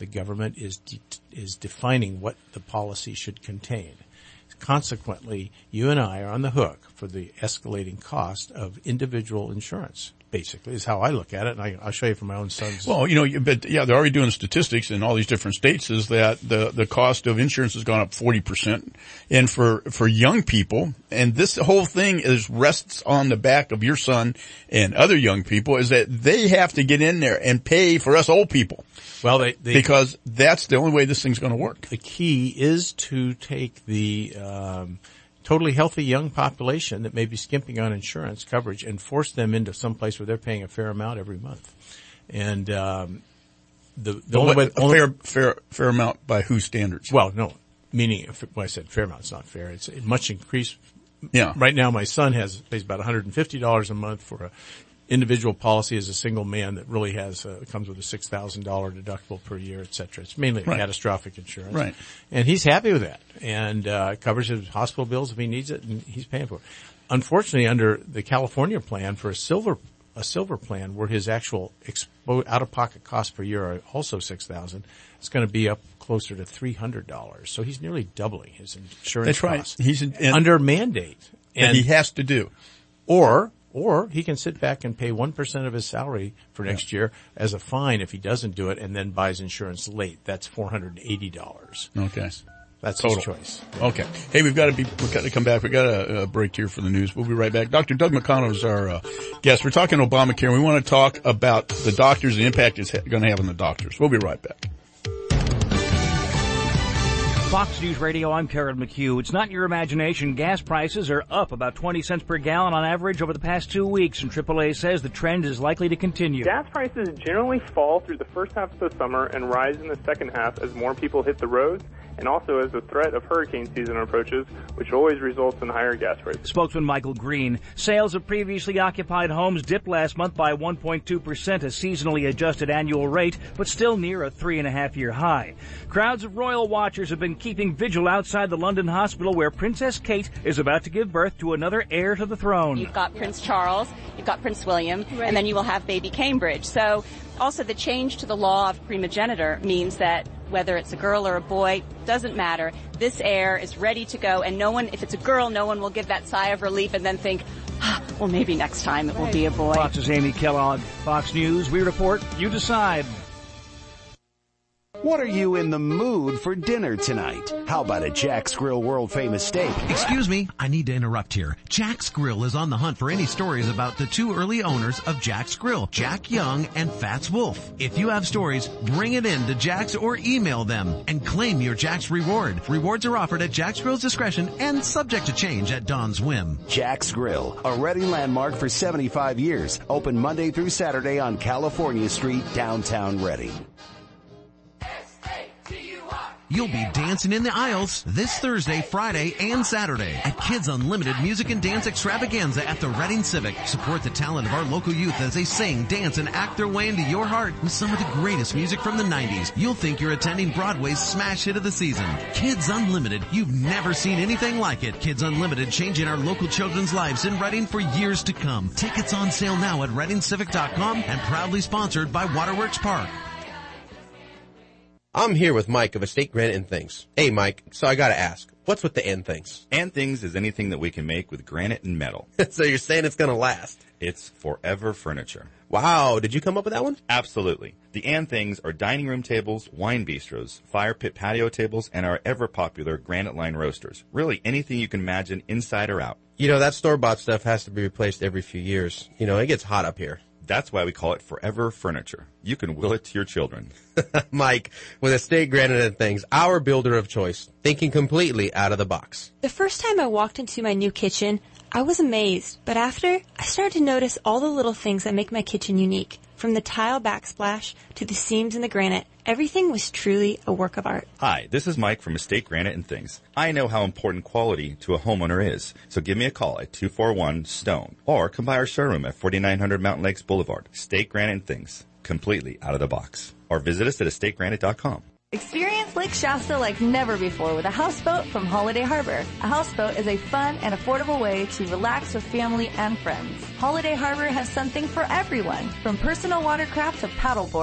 The government is defining what the policy should contain. Consequently, you and I are on the hook for the escalating cost of individual insurance, basically, is how I look at it, and I'll show you from my own son's. Well, but yeah, they're already doing statistics in all these different states is that the cost of insurance has gone up 40%. And for young people, and this whole thing rests on the back of your son and other young people, is that they have to get in there and pay for us old people. Well, because that's the only way this thing's going to work. The key is to take the totally healthy young population that may be skimping on insurance coverage and force them into some place where they're paying a fair amount every month. And fair amount by whose standards? Well, no, meaning when I said fair amount, it's not fair. It's a much increased. Yeah. Right now, my son pays about $150 a month for a individual policy as a single man that really comes with a $6,000 deductible per year, et cetera. It's mainly catastrophic insurance. Right. And he's happy with that. And, covers his hospital bills if he needs it, and he's paying for it. Unfortunately, under the California plan for a silver plan where his actual out-of-pocket costs per year are also $6,000, it's going to be up closer to $300. So he's nearly doubling his insurance costs. That's right. He's under mandate. And he has to do. Or he can sit back and pay 1% of his salary for next year as a fine if he doesn't do it and then buys insurance late. That's $480. Okay. That's total. his choice. Okay. Hey, we've got to come back. We've got a break here for the news. We'll be right back. Dr. Doug McConnell is our guest. We're talking Obamacare, and we want to talk about the doctors, the impact it's going to have on the doctors. We'll be right back. Fox News Radio, I'm Karen McHugh. It's not your imagination. Gas prices are up about 20 cents per gallon on average over the past 2 weeks, and AAA says the trend is likely to continue. Gas prices generally fall through the first half of the summer and rise in the second half as more people hit the roads, and also as the threat of hurricane season approaches, which always results in higher gas rates. Spokesman Michael Green. Sales of previously occupied homes dipped last month by 1.2%, a seasonally adjusted annual rate, but still near a 3.5-year high. Crowds of royal watchers have been keeping vigil outside the London hospital where Princess Kate is about to give birth to another heir to the throne. You've got Prince Charles, you've got Prince William, and then you will have baby Cambridge. So also the change to the law of primogeniture means that whether it's a girl or a boy, doesn't matter. This heir is ready to go, and no one, if it's a girl, no one will give that sigh of relief and then think, well, maybe next time it will be a boy. Fox's Amy Kellogg. Fox News, we report, you decide. What are you in the mood for dinner tonight? How about a Jack's Grill world-famous steak? Excuse me, I need to interrupt here. Jack's Grill is on the hunt for any stories about the two early owners of Jack's Grill, Jack Young and Fats Wolf. If you have stories, bring it in to Jack's or email them and claim your Jack's reward. Rewards are offered at Jack's Grill's discretion and subject to change at Don's whim. Jack's Grill, a Reading landmark for 75 years. Open Monday through Saturday on California Street, downtown Reading. You'll be dancing in the aisles this Thursday, Friday, and Saturday at Kids Unlimited Music and Dance Extravaganza at the Reading Civic. Support the talent of our local youth as they sing, dance, and act their way into your heart with some of the greatest music from the 90s. You'll think you're attending Broadway's smash hit of the season. Kids Unlimited. You've never seen anything like it. Kids Unlimited, changing our local children's lives in Reading for years to come. Tickets on sale now at ReadingCivic.com and proudly sponsored by Waterworks Park. I'm here with Mike of Estate Granite and Things. Hey, Mike, so I gotta ask, what's with the and things? And things is anything that we can make with granite and metal. So you're saying it's gonna last? It's forever furniture. Wow, did you come up with that one? Absolutely. The and things are dining room tables, wine bistros, fire pit patio tables, and our ever popular granite line roasters. Really anything you can imagine inside or out. You know, that store-bought stuff has to be replaced every few years. You know, it gets hot up here. That's why we call it forever furniture. You can will it to your children. Mike, with Estate Granite and Things, our builder of choice, thinking completely out of the box. The first time I walked into my new kitchen, I was amazed, but after, I started to notice all the little things that make my kitchen unique. From the tile backsplash to the seams in the granite, everything was truly a work of art. Hi, this is Mike from Estate Granite and Things. I know how important quality to a homeowner is, so give me a call at 241-STONE or come by our showroom at 4900 Mountain Lakes Boulevard. Estate Granite and Things, completely out of the box. Or visit us at estategranite.com. Experience Lake Shasta like never before with a houseboat from Holiday Harbor. A houseboat is a fun and affordable way to relax with family and friends. Holiday Harbor has something for everyone, from personal watercraft to paddle boards,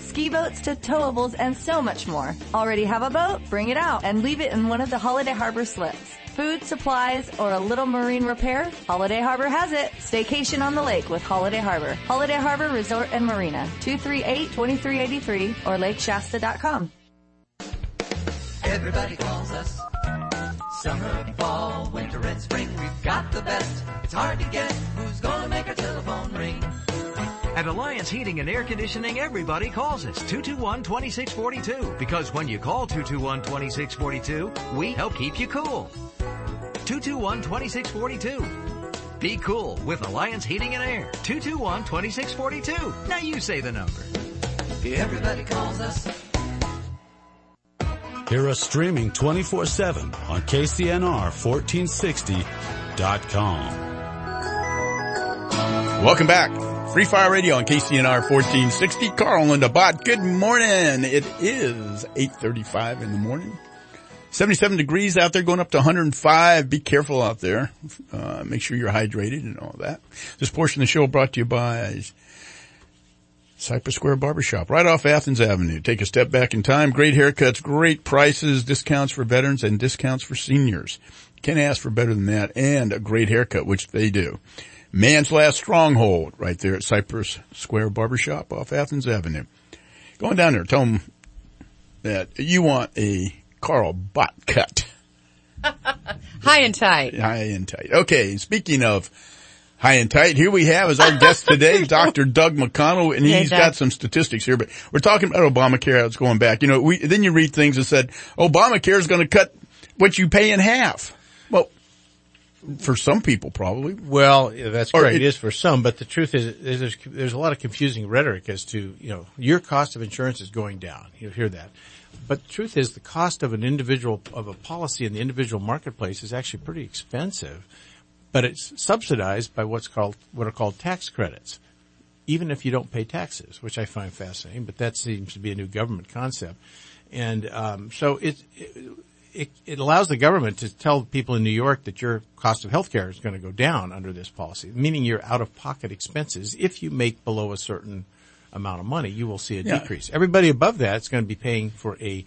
ski boats to towables, and so much more. Already have a boat? Bring it out and leave it in one of the Holiday Harbor slips. Food, supplies, or a little marine repair? Holiday Harbor has it. Staycation on the lake with Holiday Harbor. Holiday Harbor Resort and Marina, 238-2383 or lakeshasta.com. Everybody calls us. Summer, fall, winter, and spring. We've got the best. It's hard to guess who's gonna make our telephone ring. At Alliance Heating and Air Conditioning, everybody calls us 221-2642. Because when you call 221-2642, we help keep you cool. 221-2642. Be cool with Alliance Heating and Air. 221-2642. Now you say the number. Everybody calls us. Hear us streaming 24/7 on KCNR1460.com. Welcome back. Free Fire Radio on KCNR 1460. Carl and Linda Bott. Good morning. It is 8:35 in the morning. 77 degrees out there, going up to 105. Be careful out there. Make sure you're hydrated and all that. This portion of the show brought to you by Cypress Square Barbershop, right off Athens Avenue. Take a step back in time. Great haircuts, great prices, discounts for veterans, and discounts for seniors. Can't ask for better than that, and a great haircut, which they do. Man's Last Stronghold, right there at Cypress Square Barbershop off Athens Avenue. Going down there, tell them that you want a Carl Bott cut. High and tight. High and tight. Okay, speaking of high and tight, here we have as our guest today, Dr. Doug McConnell, and he's got some statistics here, but we're talking about Obamacare. It's going back. You know, then you read things that said Obamacare is going to cut what you pay in half. Well, for some people probably. Well, that's correct. It is for some, but the truth is there's a lot of confusing rhetoric as to, you know, your cost of insurance is going down. You'll hear that. But the truth is the cost of a policy in the individual marketplace is actually pretty expensive. But it's subsidized by what are called tax credits, even if you don't pay taxes, which I find fascinating. But that seems to be a new government concept, and so it allows the government to tell people in New York that your cost of health care is going to go down under this policy, meaning your out-of-pocket expenses. If you make below a certain amount of money, you will see a decrease. Everybody above that is going to be paying for a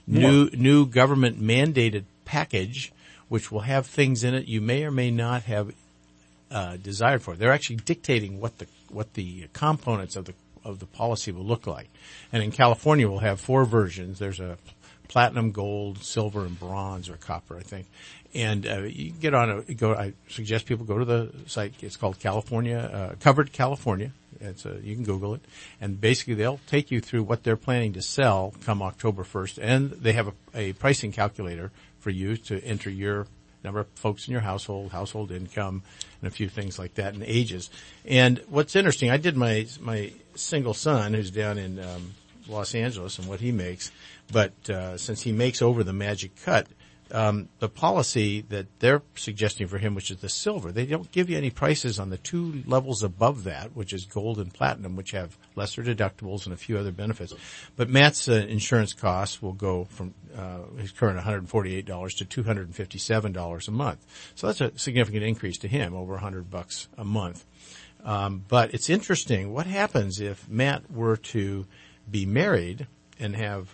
new government mandated package, which will have things in it you may or may not have desired for. They're actually dictating what the components of the policy will look like. And in California, we'll have 4 versions. There's a platinum, gold, silver, and bronze, or copper, I think. And you can I suggest people go to the site. It's called Covered California. You can Google it, and basically they'll take you through what they're planning to sell come October 1st, and they have a pricing calculator for you to enter your number of folks in your household income, and a few things like that, and ages. And what's interesting, I did my single son who's down in Los Angeles and what he makes, but since he makes over the magic cut, the policy that they're suggesting for him, which is the silver, they don't give you any prices on the 2 levels above that, which is gold and platinum, which have lesser deductibles and a few other benefits. But Matt's insurance costs will go from his current $148 to $257 a month. So that's a significant increase to him, over $100 a month. But it's interesting, what happens if Matt were to be married and have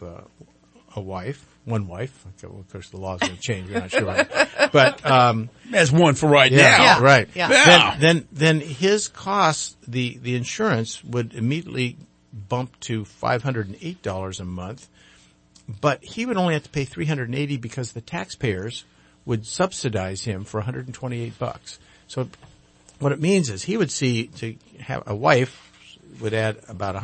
one wife. Of course, the law's going to change. We're not sure, but that's one for right now. Yeah, right. Yeah. Then his costs, the insurance would immediately bump to $508 a month, but he would only have to pay $380 because the taxpayers would subsidize him for $128. So what it means is he would see to have a wife would add about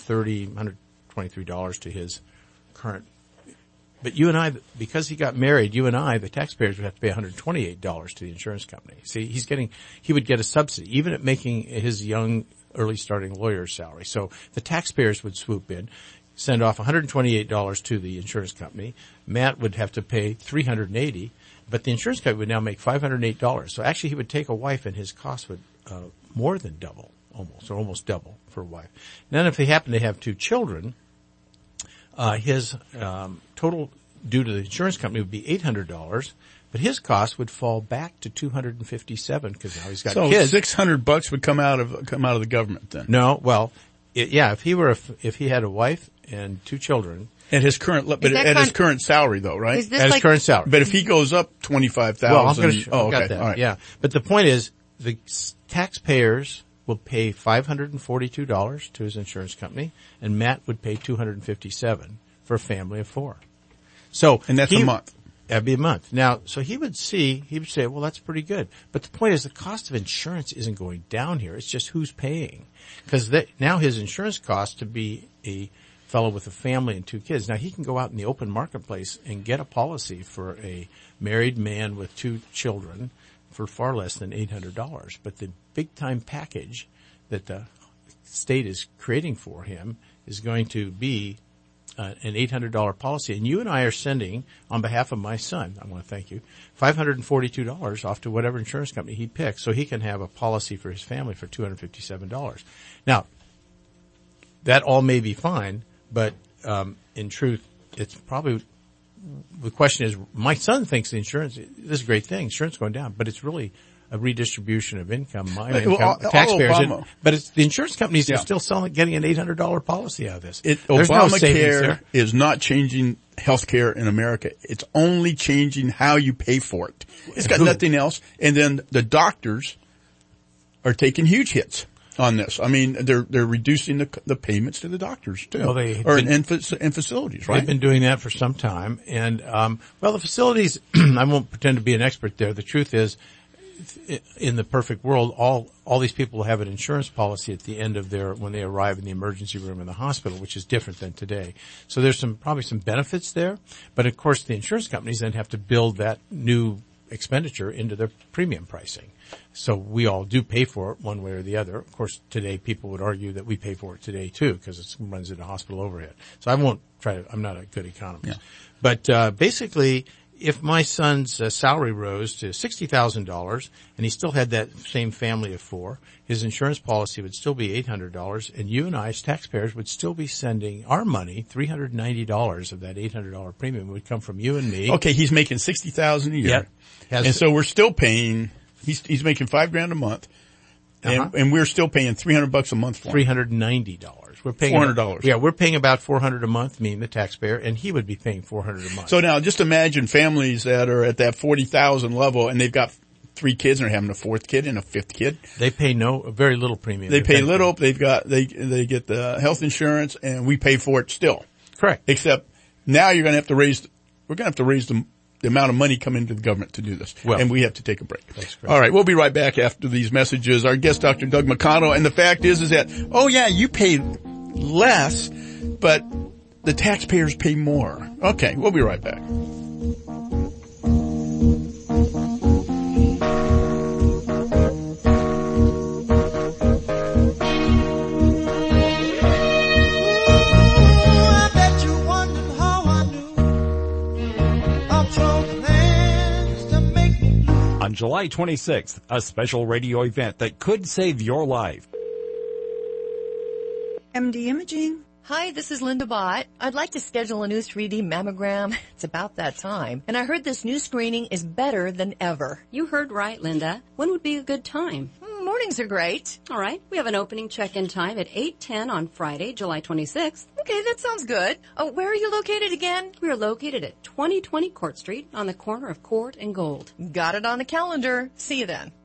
$123 to his current. But you and I, because he got married, the taxpayers would have to pay $128 to the insurance company. See, he would get a subsidy, even at making his young, early starting lawyer's salary. So the taxpayers would swoop in, send off $128 to the insurance company. Matt would have to pay $380, but the insurance company would now make $508. So actually he would take a wife and his cost would, more than double, almost double for a wife. And then if they happen to have 2 children, his total due to the insurance company would be $800, but his cost would fall back to $257 because now he's got kids. So $600 would come out of the government then. No, well, if he had a wife and 2 children. At his current, but at his current salary though, right? Is this At his current salary. But if he goes up 25,000, well, I'm going to okay, that. all right. Yeah, but the point is, the taxpayers will pay $542 to his insurance company, and Matt would pay $257 for a family of 4. So, and that's a month. That'd be a month. Now, so he would say, well, that's pretty good. But the point is, the cost of insurance isn't going down here. It's just who's paying. Because now his insurance cost to be a fellow with a family and 2 kids. Now he can go out in the open marketplace and get a policy for a married man with 2 children for far less than $800. But the big time package that the state is creating for him is going to be an $800 policy. And you and I are sending, on behalf of my son, I want to thank you, $542 off to whatever insurance company he picks so he can have a policy for his family for $257. Now, that all may be fine, but in truth, it's probably, the question is, my son thinks the insurance, this is a great thing, insurance going down, but it's really a redistribution of income, taxpayers. But it's the insurance companies are still getting an $800 policy out of this. Obamacare is not changing health care in America. It's only changing how you pay for it. It's got nothing else. And then the doctors are taking huge hits on this. I mean, they're reducing the payments to the doctors too, and facilities, right? They've been doing that for some time. And, the facilities, I won't pretend to be an expert there. The truth is, in the perfect world, all these people have an insurance policy at the end of when they arrive in the emergency room in the hospital, which is different than today. So there's probably some benefits there. But of course, the insurance companies then have to build that new expenditure into their premium pricing. So we all do pay for it one way or the other. Of course, today people would argue that we pay for it today too, because it runs into hospital overhead. So I'm not a good economist. Yeah. But, basically, if my son's salary rose to $60,000 and he still had that same family of 4, his insurance policy would still be $800, and you and I as taxpayers would still be sending our money, $390 of that $800 premium would come from you and me. Okay, he's making $60,000 a year. And so we're still paying, he's making $5,000 a month. And we're still paying $300 a month for him. $390. We're paying $400. Yeah, we're paying about $400 a month, me and the taxpayer, and he would be paying $400 a month. So now just imagine families that are at that 40,000 level and they've got 3 kids and are having a 4th kid and a 5th kid. They pay very little premium. They pay little. They get the health insurance and we pay for it still. Correct. Except now we're going to have to raise the amount of money coming into the government to do this. And we have to take a break. That's correct. All right. We'll be right back after these messages. Our guest, Dr. Doug McConnell. And the fact is that, you pay less, but the taxpayers pay more. Okay. We'll be right back. On July 26th, a special radio event that could save your life. MD Imaging. Hi, this is Linda Bott. I'd like to schedule a new 3D mammogram. It's about that time. And I heard this new screening is better than ever. You heard right, Linda. When would be a good time? Mornings are great. All right. We have an opening check-in time at 8:10 on Friday, July 26th. Okay, that sounds good. Where are you located again? We are located at 2020 Court Street on the corner of Court and Gold. Got it on the calendar. See you then.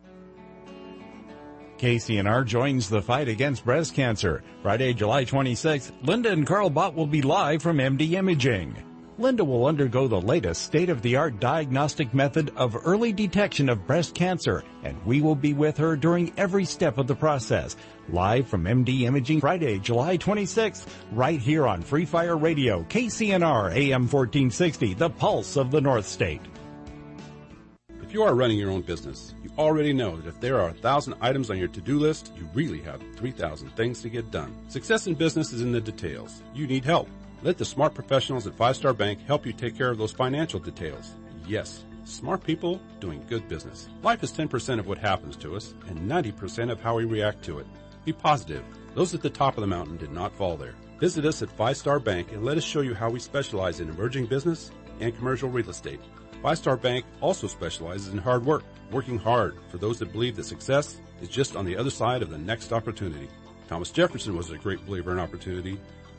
KCNR joins the fight against breast cancer. Friday, July 26th, Linda and Carl Bott will be live from MD Imaging. Linda will undergo the latest state-of-the-art diagnostic method of early detection of breast cancer, and we will be with her during every step of the process. Live from MD Imaging, Friday, July 26th, right here on Free Fire Radio, KCNR AM 1460, the pulse of the North State. If you are running your own business, you already know that if there are 1,000 items on your to-do list, you really have 3,000 things to get done. Success in business is in the details. You need help. Let the smart professionals at 5 Star Bank help you take care of those financial details. Yes, smart people doing good business. Life is 10% of what happens to us and 90% of how we react to it. Be positive. Those at the top of the mountain did not fall there. Visit us at 5 Star Bank and let us show you how we specialize in emerging business and commercial real estate. 5 Star Bank also specializes in hard work, working hard for those that believe that success is just on the other side of the next opportunity. Thomas Jefferson was a great believer in opportunity.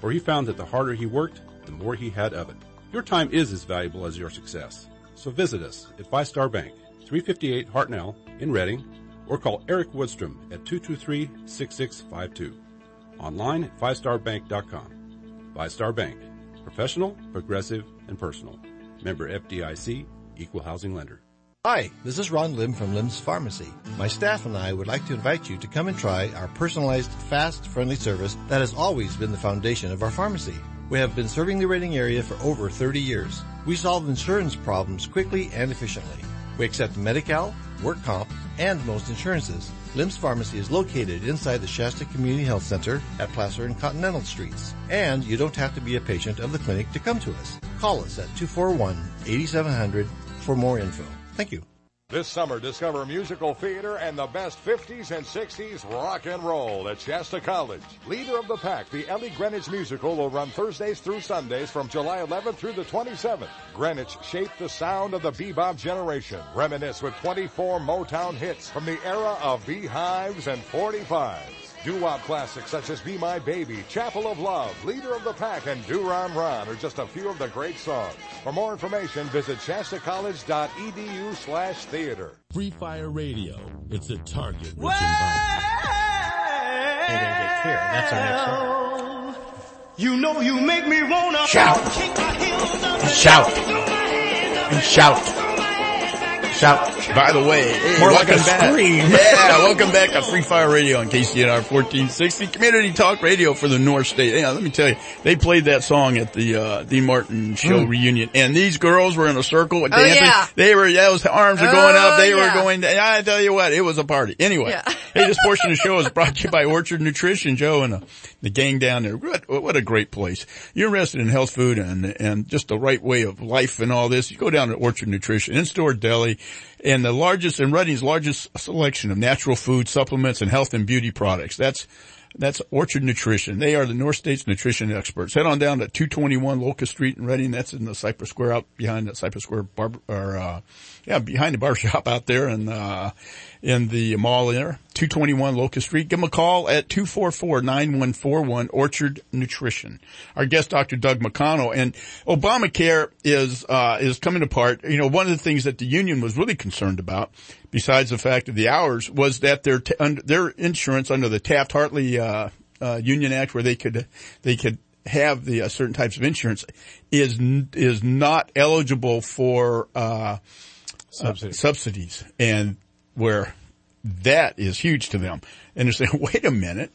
for he found that the harder he worked, the more he had of it. Your time is as valuable as your success. So visit us at 5 Star Bank, 358 Hartnell in Reading, or call Eric Woodstrom at 223-6652. Online at 5starbank.com. 5 Star Bank. Professional, progressive, and personal. Member FDIC, Equal Housing Lender. Hi, this is Ron Lim from Lim's Pharmacy. My staff and I would like to invite you to come and try our personalized, fast, friendly service that has always been the foundation of our pharmacy. We have been serving the Reading area for over 30 years. We solve insurance problems quickly and efficiently. We accept Medi-Cal, work comp, and most insurances. Lim's Pharmacy is located inside the Shasta Community Health Center at Placer and Continental Streets. And you don't have to be a patient of the clinic to come to us. Call us at 241-8700 for more info. Thank you. This summer, discover musical theater and the best 50s and 60s rock and roll at Shasta College. Leader of the Pack, the Ellie Greenwich musical will run Thursdays through Sundays from July 11th through the 27th. Greenwich shaped the sound of the bebop generation. Reminisce with 24 Motown hits from the era of beehives and 45s. Doo-wop classics such as Be My Baby, Chapel of Love, Leader of the Pack, and Do-Ron Ron are just a few of the great songs. For more information, visit shastacollege.edu/theater. Free Fire Radio. It's a target-rich environment. That's our next song. You know you make me wanna shout, shout, and shout. Shout. By the way, hey, more like a back. Scream. Yeah, welcome back to Free Fire Radio on KCNR 1460, Community Talk Radio for the North State. Yeah, let me tell you, they played that song at the Dean Martin Show reunion, and these girls were in a circle with dancing. Yeah. They were, those arms were going up. They were going. I tell you what, it was a party. Anyway, hey, this portion of the show is brought to you by Orchard Nutrition, Joe, and the gang down there. What a great place. You're interested in health food and just the right way of life and all this. You go down to Orchard Nutrition, in-store deli, and the largest and Reading's largest selection of natural food, supplements, and health and beauty products. That's Orchard Nutrition. They are the North State's nutrition experts. Head on down to 221 Locust Street in Reading. That's in the Cypress Square, out behind the Cypress Square behind the bar shop out there and in the mall there. 221 Locust Street. Give them a call at 244-9141, Orchard Nutrition. Our guest, Dr. Doug McConnell. And Obamacare is coming apart. You know, one of the things that the union was really concerned about, besides the fact of the hours, was that their insurance under the Taft-Hartley Union Act, where they could have the certain types of insurance, is not eligible for subsidies, and where that is huge to them. And they're saying, wait a minute,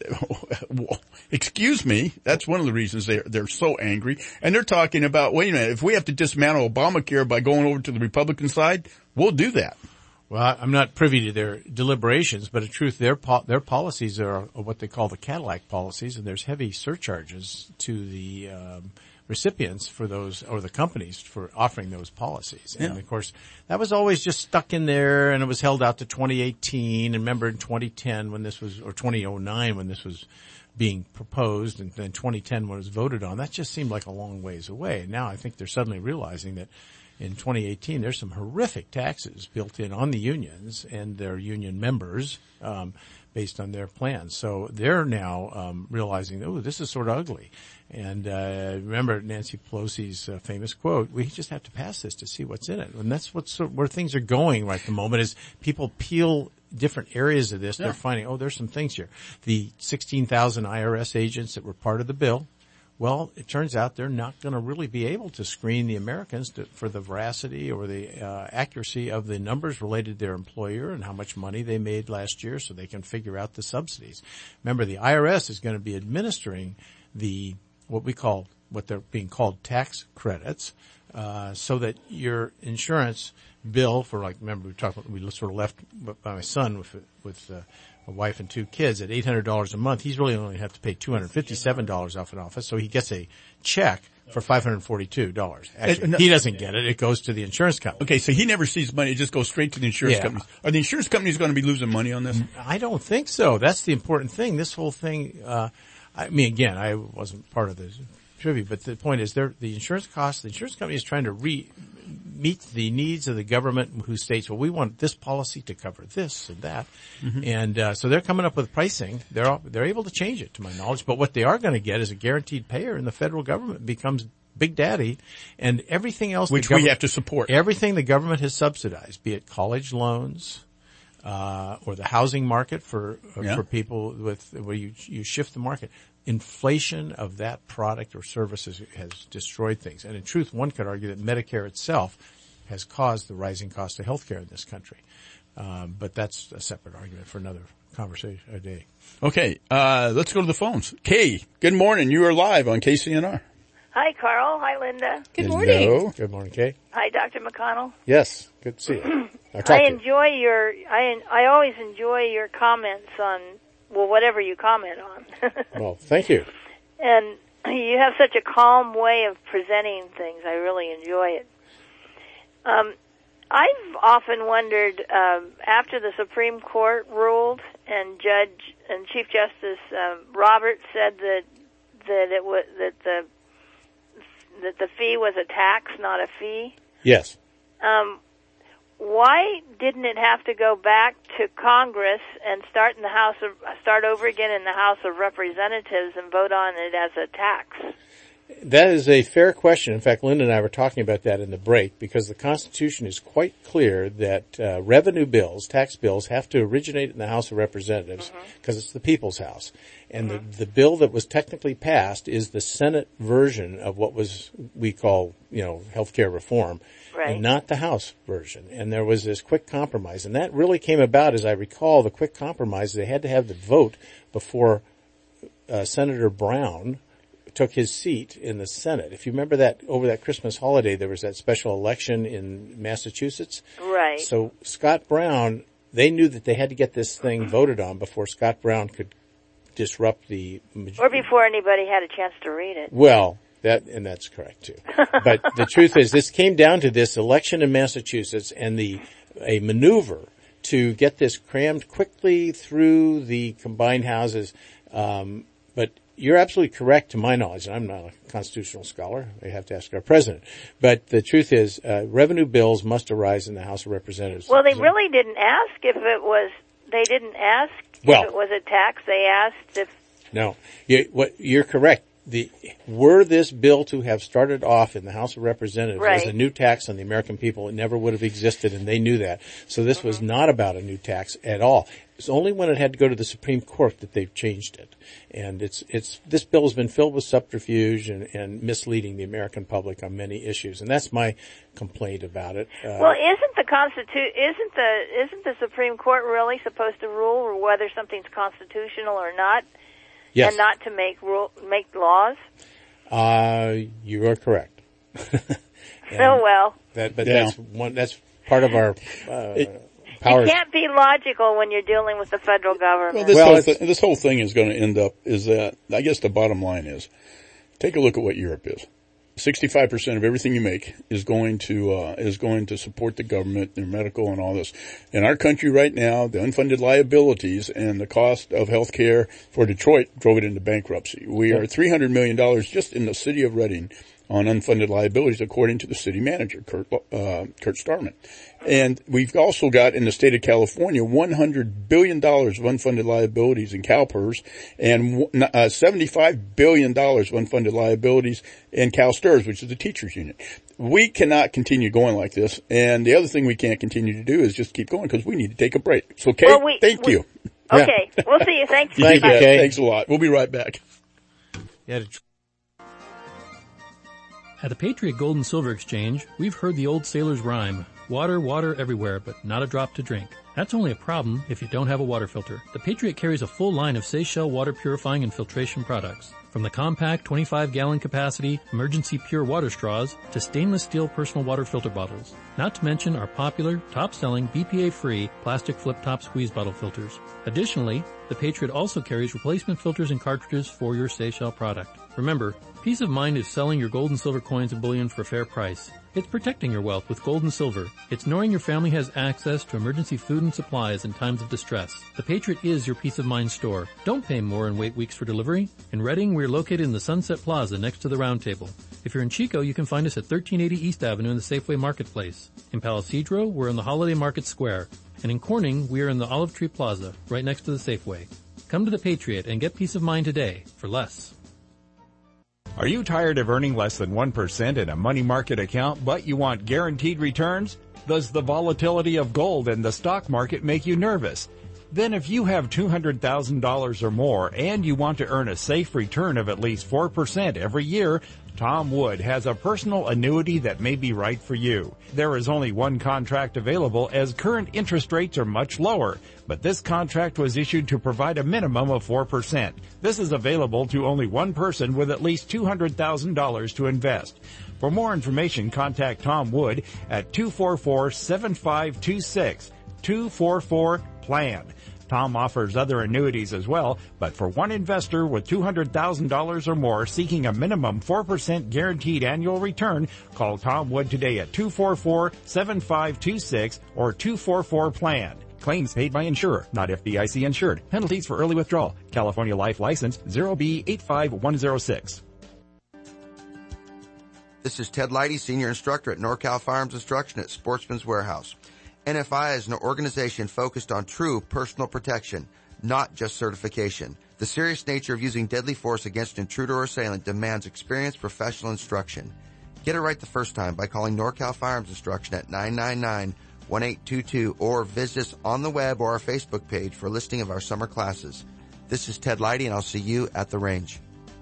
excuse me, that's one of the reasons they're so angry. And they're talking about, wait a minute, if we have to dismantle Obamacare by going over to the Republican side, we'll do that. Well, I'm not privy to their deliberations, but in truth, their policies are what they call the Cadillac policies, and there's heavy surcharges to the recipients for those, or the companies for offering those policies. And of course, that was always just stuck in there, and it was held out to 2018. And remember in 2010 when this was, or 2009 when this was being proposed, and then 2010 when it was voted on, that just seemed like a long ways away. Now I think they're suddenly realizing that in 2018, there's some horrific taxes built in on the unions and their union members, based on their plans. So they're now, realizing, oh, this is sort of ugly. And, remember Nancy Pelosi's famous quote, we just have to pass this to see what's in it. And that's where things are going right at the moment, is people peel different areas of this. They're finding, oh, there's some things here. The 16,000 IRS agents that were part of the bill, well, it turns out they're not going to really be able to screen the Americans for the veracity or the accuracy of the numbers related to their employer and how much money they made last year, so they can figure out the subsidies. Remember, the IRS is going to be administering what they're being called tax credits, so that your insurance bill for, like, remember we sort of left by my son with a wife and 2 kids at $800 a month. He's really only have to pay $257 off an office, so he gets a check for $542. Actually, he doesn't get it. It goes to the insurance company. Okay, so he never sees money. It just goes straight to the insurance companies. Are the insurance companies going to be losing money on this? I don't think so. That's the important thing. This whole thing, I mean, again, I wasn't part of the trivia, but the point is the insurance company is trying to meet the needs of the government who states, well, we want this policy to cover this and that. Mm-hmm. And so they're coming up with pricing. They're able to change it, to my knowledge. But what they are going to get is a guaranteed payer, and the federal government becomes Big Daddy, and everything else which we have to support. Everything the government has subsidized, be it college loans, or the housing market for people where you shift the market. Inflation of that product or services has destroyed things. And in truth, one could argue that Medicare itself has caused the rising cost of healthcare in this country. But that's a separate argument for another conversation a day. Okay, let's go to the phones. Kay, good morning. You are live on KCNR. Hi, Carl. Hi, Linda. Good morning. Good morning, Kay. Hi, Dr. McConnell. Yes, good to see you. I always enjoy your comments on, well, whatever you comment on. Well, thank you. And you have such a calm way of presenting things. I really enjoy it. I've often wondered, after the Supreme Court ruled and Chief Justice Roberts said that the fee was a tax, not a fee. Yes. Why didn't it have to go back to Congress and start over again in the House of Representatives and vote on it as a tax? That is a fair question. In fact, Linda and I were talking about that in the break, because the Constitution is quite clear that revenue bills, tax bills, have to originate in the House of Representatives because it's the people's house. And the bill that was technically passed is the Senate version of what we call, healthcare reform, and not the House version. And there was this quick compromise. And that really came about, as I recall, the quick compromise. They had to have the vote before Senator Brown took his seat in the Senate. If you remember that, over that Christmas holiday, there was that special election in Massachusetts. Right. So Scott Brown, they knew that they had to get this thing voted on before Scott Brown could disrupt the majority. Or before anybody had a chance to read it. Well, that's correct too. But the truth is, this came down to this election in Massachusetts and a maneuver to get this crammed quickly through the combined houses. But you're absolutely correct, to my knowledge, and I'm not a constitutional scholar. I have to ask our president. But the truth is, revenue bills must arise in the House of Representatives. Well, they really didn't ask if it was. They didn't ask if it was a tax. They asked if. No, you're correct. Were this bill to have started off in the House of Representatives as a new tax on the American people, it never would have existed, and they knew that. So this was not about a new tax at all. It's only when it had to go to the Supreme Court that they've changed it. And this bill has been filled with subterfuge and misleading the American public on many issues. And that's my complaint about it. Well, isn't the Supreme Court really supposed to rule whether something's constitutional or not? Yes. And not to make laws? You are correct. That's part of our powers. You can't be logical when you're dealing with the federal government. This whole thing is going to end up is that, I guess the bottom line is, take a look at what Europe is. 65% of everything you make is going to support the government, their medical and all this. In our country right now, the unfunded liabilities and the cost of health care for Detroit drove it into bankruptcy. We are $300 million just in the city of Reading on unfunded liabilities, according to the city manager, Kurt Starman. And we've also got in the state of California $100 billion of unfunded liabilities in CalPERS and $75 billion of unfunded liabilities in CalSTRS, which is the teachers union. We cannot continue going like this. And the other thing we can't continue to do is just keep going, because we need to take a break. So, Kate, thank you. Okay. We'll see you. Thanks. Thank you, Kate. Thanks a lot. We'll be right back. At the Patriot Gold and Silver Exchange, we've heard the old sailor's rhyme, water, water everywhere, but not a drop to drink. That's only a problem if you don't have a water filter. The Patriot carries a full line of Seychelles water purifying and filtration products. From the compact 25-gallon capacity emergency pure water straws to stainless steel personal water filter bottles. Not to mention our popular, top-selling, BPA-free plastic flip-top squeeze bottle filters. Additionally, the Patriot also carries replacement filters and cartridges for your Seychelles product. Remember, peace of mind is selling your gold and silver coins and bullion for a fair price. It's protecting your wealth with gold and silver. It's knowing your family has access to emergency food and supplies in times of distress. The Patriot is your peace of mind store. Don't pay more and wait weeks for delivery. In Reading, we're located in the Sunset Plaza next to the Round Table. If you're in Chico, you can find us at 1380 East Avenue in the Safeway Marketplace. In Palo Cedro, we're in the Holiday Market Square. And in Corning, we are in the Olive Tree Plaza, right next to the Safeway. Come to the Patriot and get peace of mind today for less. Are you tired of earning less than 1% in a money market account, but you want guaranteed returns? Does the volatility of gold and the stock market make you nervous? Then if you have $200,000 or more and you want to earn a safe return of at least 4% every year, Tom Wood has a personal annuity that may be right for you. There is only one contract available as current interest rates are much lower, but this contract was issued to provide a minimum of 4%. This is available to only one person with at least $200,000 to invest. For more information, contact Tom Wood at 244-7526, 244-PLAN. Tom offers other annuities as well, but for one investor with $200,000 or more seeking a minimum 4% guaranteed annual return, call Tom Wood today at 244-7526 or 244-PLAN. Claims paid by insurer, not FDIC insured. Penalties for early withdrawal. California Life License 0B85106. This is Ted Leidy, Senior Instructor at NorCal Firearms Instruction at Sportsman's Warehouse. NFI is an organization focused on true personal protection, not just certification. The serious nature of using deadly force against an intruder or assailant demands experienced professional instruction. Get it right the first time by calling NorCal Firearms Instruction at 999-1822 or visit us on the web or our Facebook page for a listing of our summer classes. This is Ted Leidy, and I'll see you at the range.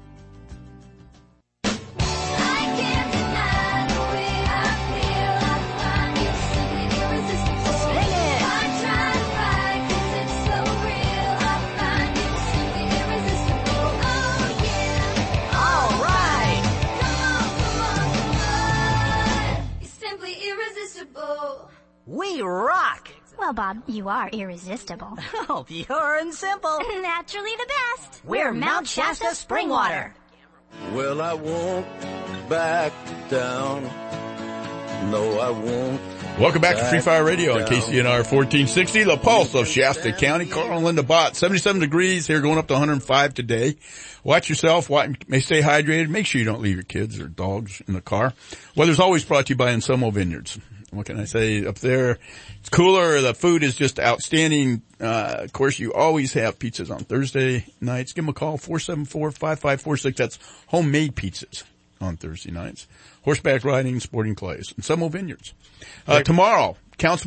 We rock! Well, Bob, you are irresistible. Oh, pure and simple. Naturally the best. We're Mount Shasta Springwater. Well, I won't back down. No, I won't. Welcome back to Free Fire Radio on KCNR 1460, the pulse of Shasta County. Carl and Linda Bott, 77 degrees here, going up to 105 today. Watch yourself. May stay hydrated. Make sure you don't leave your kids or dogs in the car. Weather's always brought to you by Ensomo Vineyards. What can I say? Up there, it's cooler. The food is just outstanding. Of course, you always have pizzas on Thursday nights. Give them a call, 474-5546. That's homemade pizzas on Thursday nights. Horseback riding, sporting clays, and Ensomo Vineyards. Tomorrow,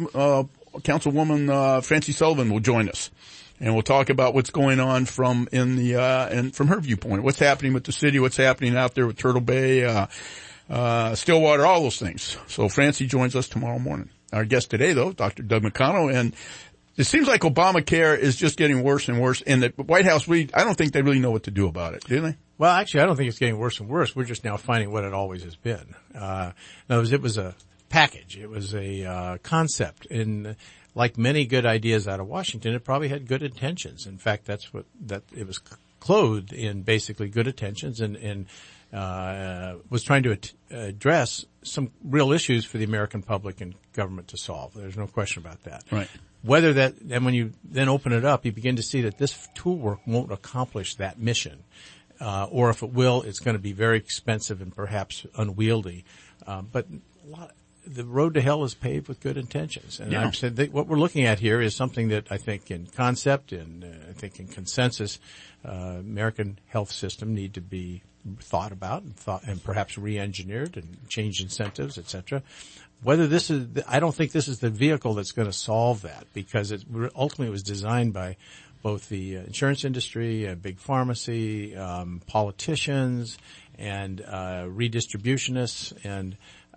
Councilwoman Francie Sullivan will join us, and we'll talk about what's going on from her viewpoint. What's happening with the city? What's happening out there with Turtle Bay? Stillwater, all those things. So Francie joins us tomorrow morning. Our guest today, though, Dr. Doug McConnell, and it seems like Obamacare is just getting worse and worse, and the White House, I don't think they really know what to do about it, do they? Well, actually, I don't think it's getting worse and worse. We're just now finding what it always has been. In other words, it was a package. It was a concept. And like many good ideas out of Washington, it probably had good intentions. In fact, it was clothed in basically good intentions and was trying to address some real issues for the American public and government to solve. There's no question about that. Right. And when you then open it up, you begin to see that this tool work won't accomplish that mission. Or if it will, it's going to be very expensive and perhaps unwieldy. But the road to hell is paved with good intentions. And I've said that what we're looking at here is something that I think in concept and I think in consensus, American health system need to be thought about and perhaps re-engineered and change incentives, etc. I don't think this is the vehicle that's going to solve that, because ultimately it was designed by both the insurance industry, big pharmacy, politicians, and redistributionists. And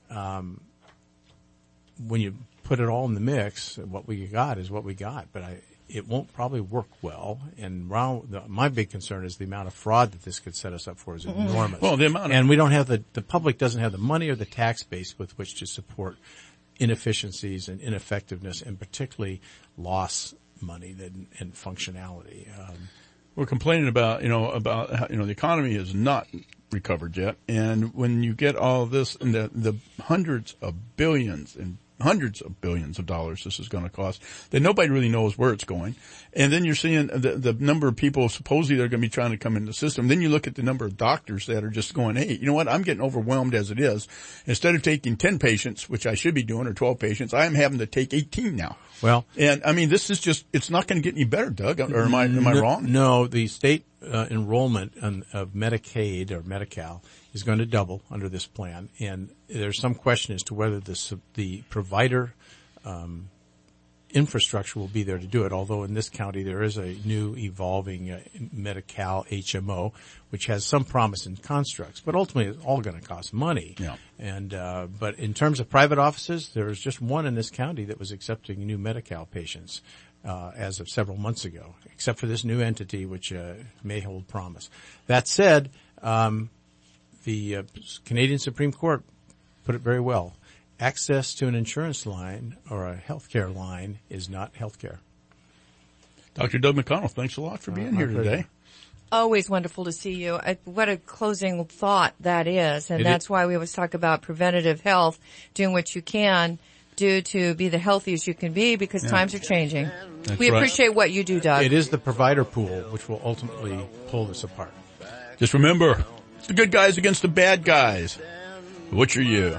when you put it all in the mix, what we got is what we got. But it won't probably work well. And my big concern is the amount of fraud that this could set us up for is enormous. Well, and we don't have the public doesn't have the money or the tax base with which to support inefficiencies and ineffectiveness, and particularly loss money and functionality. We're complaining about how, the economy is not recovered yet. And when you get all of this and the hundreds of billions and hundreds of billions of dollars this is going to cost, that nobody really knows where it's going. And then you're seeing the number of people supposedly that are going to be trying to come in the system. Then you look at the number of doctors that are just going, hey, you know what, I'm getting overwhelmed as it is. Instead of taking 10 patients, which I should be doing, or 12 patients, I am having to take 18 now. Well, and I mean, this is just, it's not going to get any better, Doug, or am I wrong? No, the state enrollment of Medicaid or Medi-Cal is going to double under this plan, and there's some question as to whether the provider infrastructure will be there to do it, although in this county there is a new evolving Medi-Cal HMO, which has some promise in constructs, but ultimately it's all going to cost money. Yeah. And but in terms of private offices, there was just one in this county that was accepting new Medi-Cal patients as of several months ago, except for this new entity, which may hold promise. That said, the Canadian Supreme Court put it very well. Access to an insurance line or a healthcare line is not healthcare. Dr. Doug McConnell, thanks a lot for being here today. Always wonderful to see you. What a closing thought that is. And that's why we always talk about preventative health, doing what you can do to be the healthiest you can be, because times are changing. We appreciate what you do, Doug. It is the provider pool which will ultimately pull this apart. Just remember, it's the good guys against the bad guys. Which are you?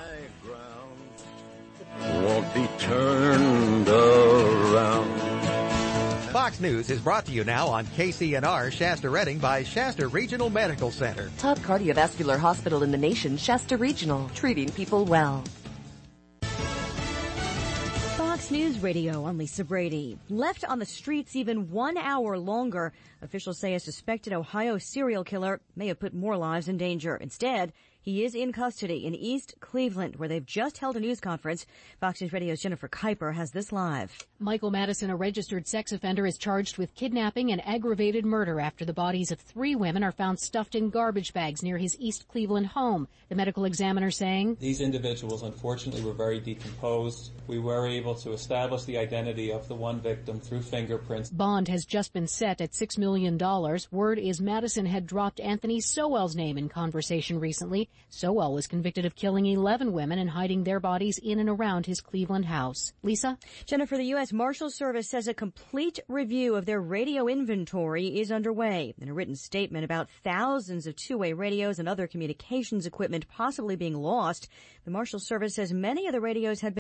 Won't be turned around. Fox News is brought to you now on KCNR Shasta Redding by Shasta Regional Medical Center. Top cardiovascular hospital in the nation, Shasta Regional, treating people well. Fox News Radio, I'm Lisa Brady. Left on the streets even 1 hour longer, officials say a suspected Ohio serial killer may have put more lives in danger. Instead, he is in custody in East Cleveland, where they've just held a news conference. Fox News Radio's Jennifer Kuiper has this live. Michael Madison, a registered sex offender, is charged with kidnapping and aggravated murder after the bodies of 3 women are found stuffed in garbage bags near his East Cleveland home. The medical examiner saying, these individuals, unfortunately, were very decomposed. We were able to establish the identity of the one victim through fingerprints. Bond has just been set at $6 million. Word is Madison had dropped Anthony Sowell's name in conversation recently. Sowell was convicted of killing 11 women and hiding their bodies in and around his Cleveland house. Lisa? Jennifer, the U.S. Marshals Service says a complete review of their radio inventory is underway. In a written statement about thousands of two-way radios and other communications equipment possibly being lost, the Marshals Service says many of the radios had been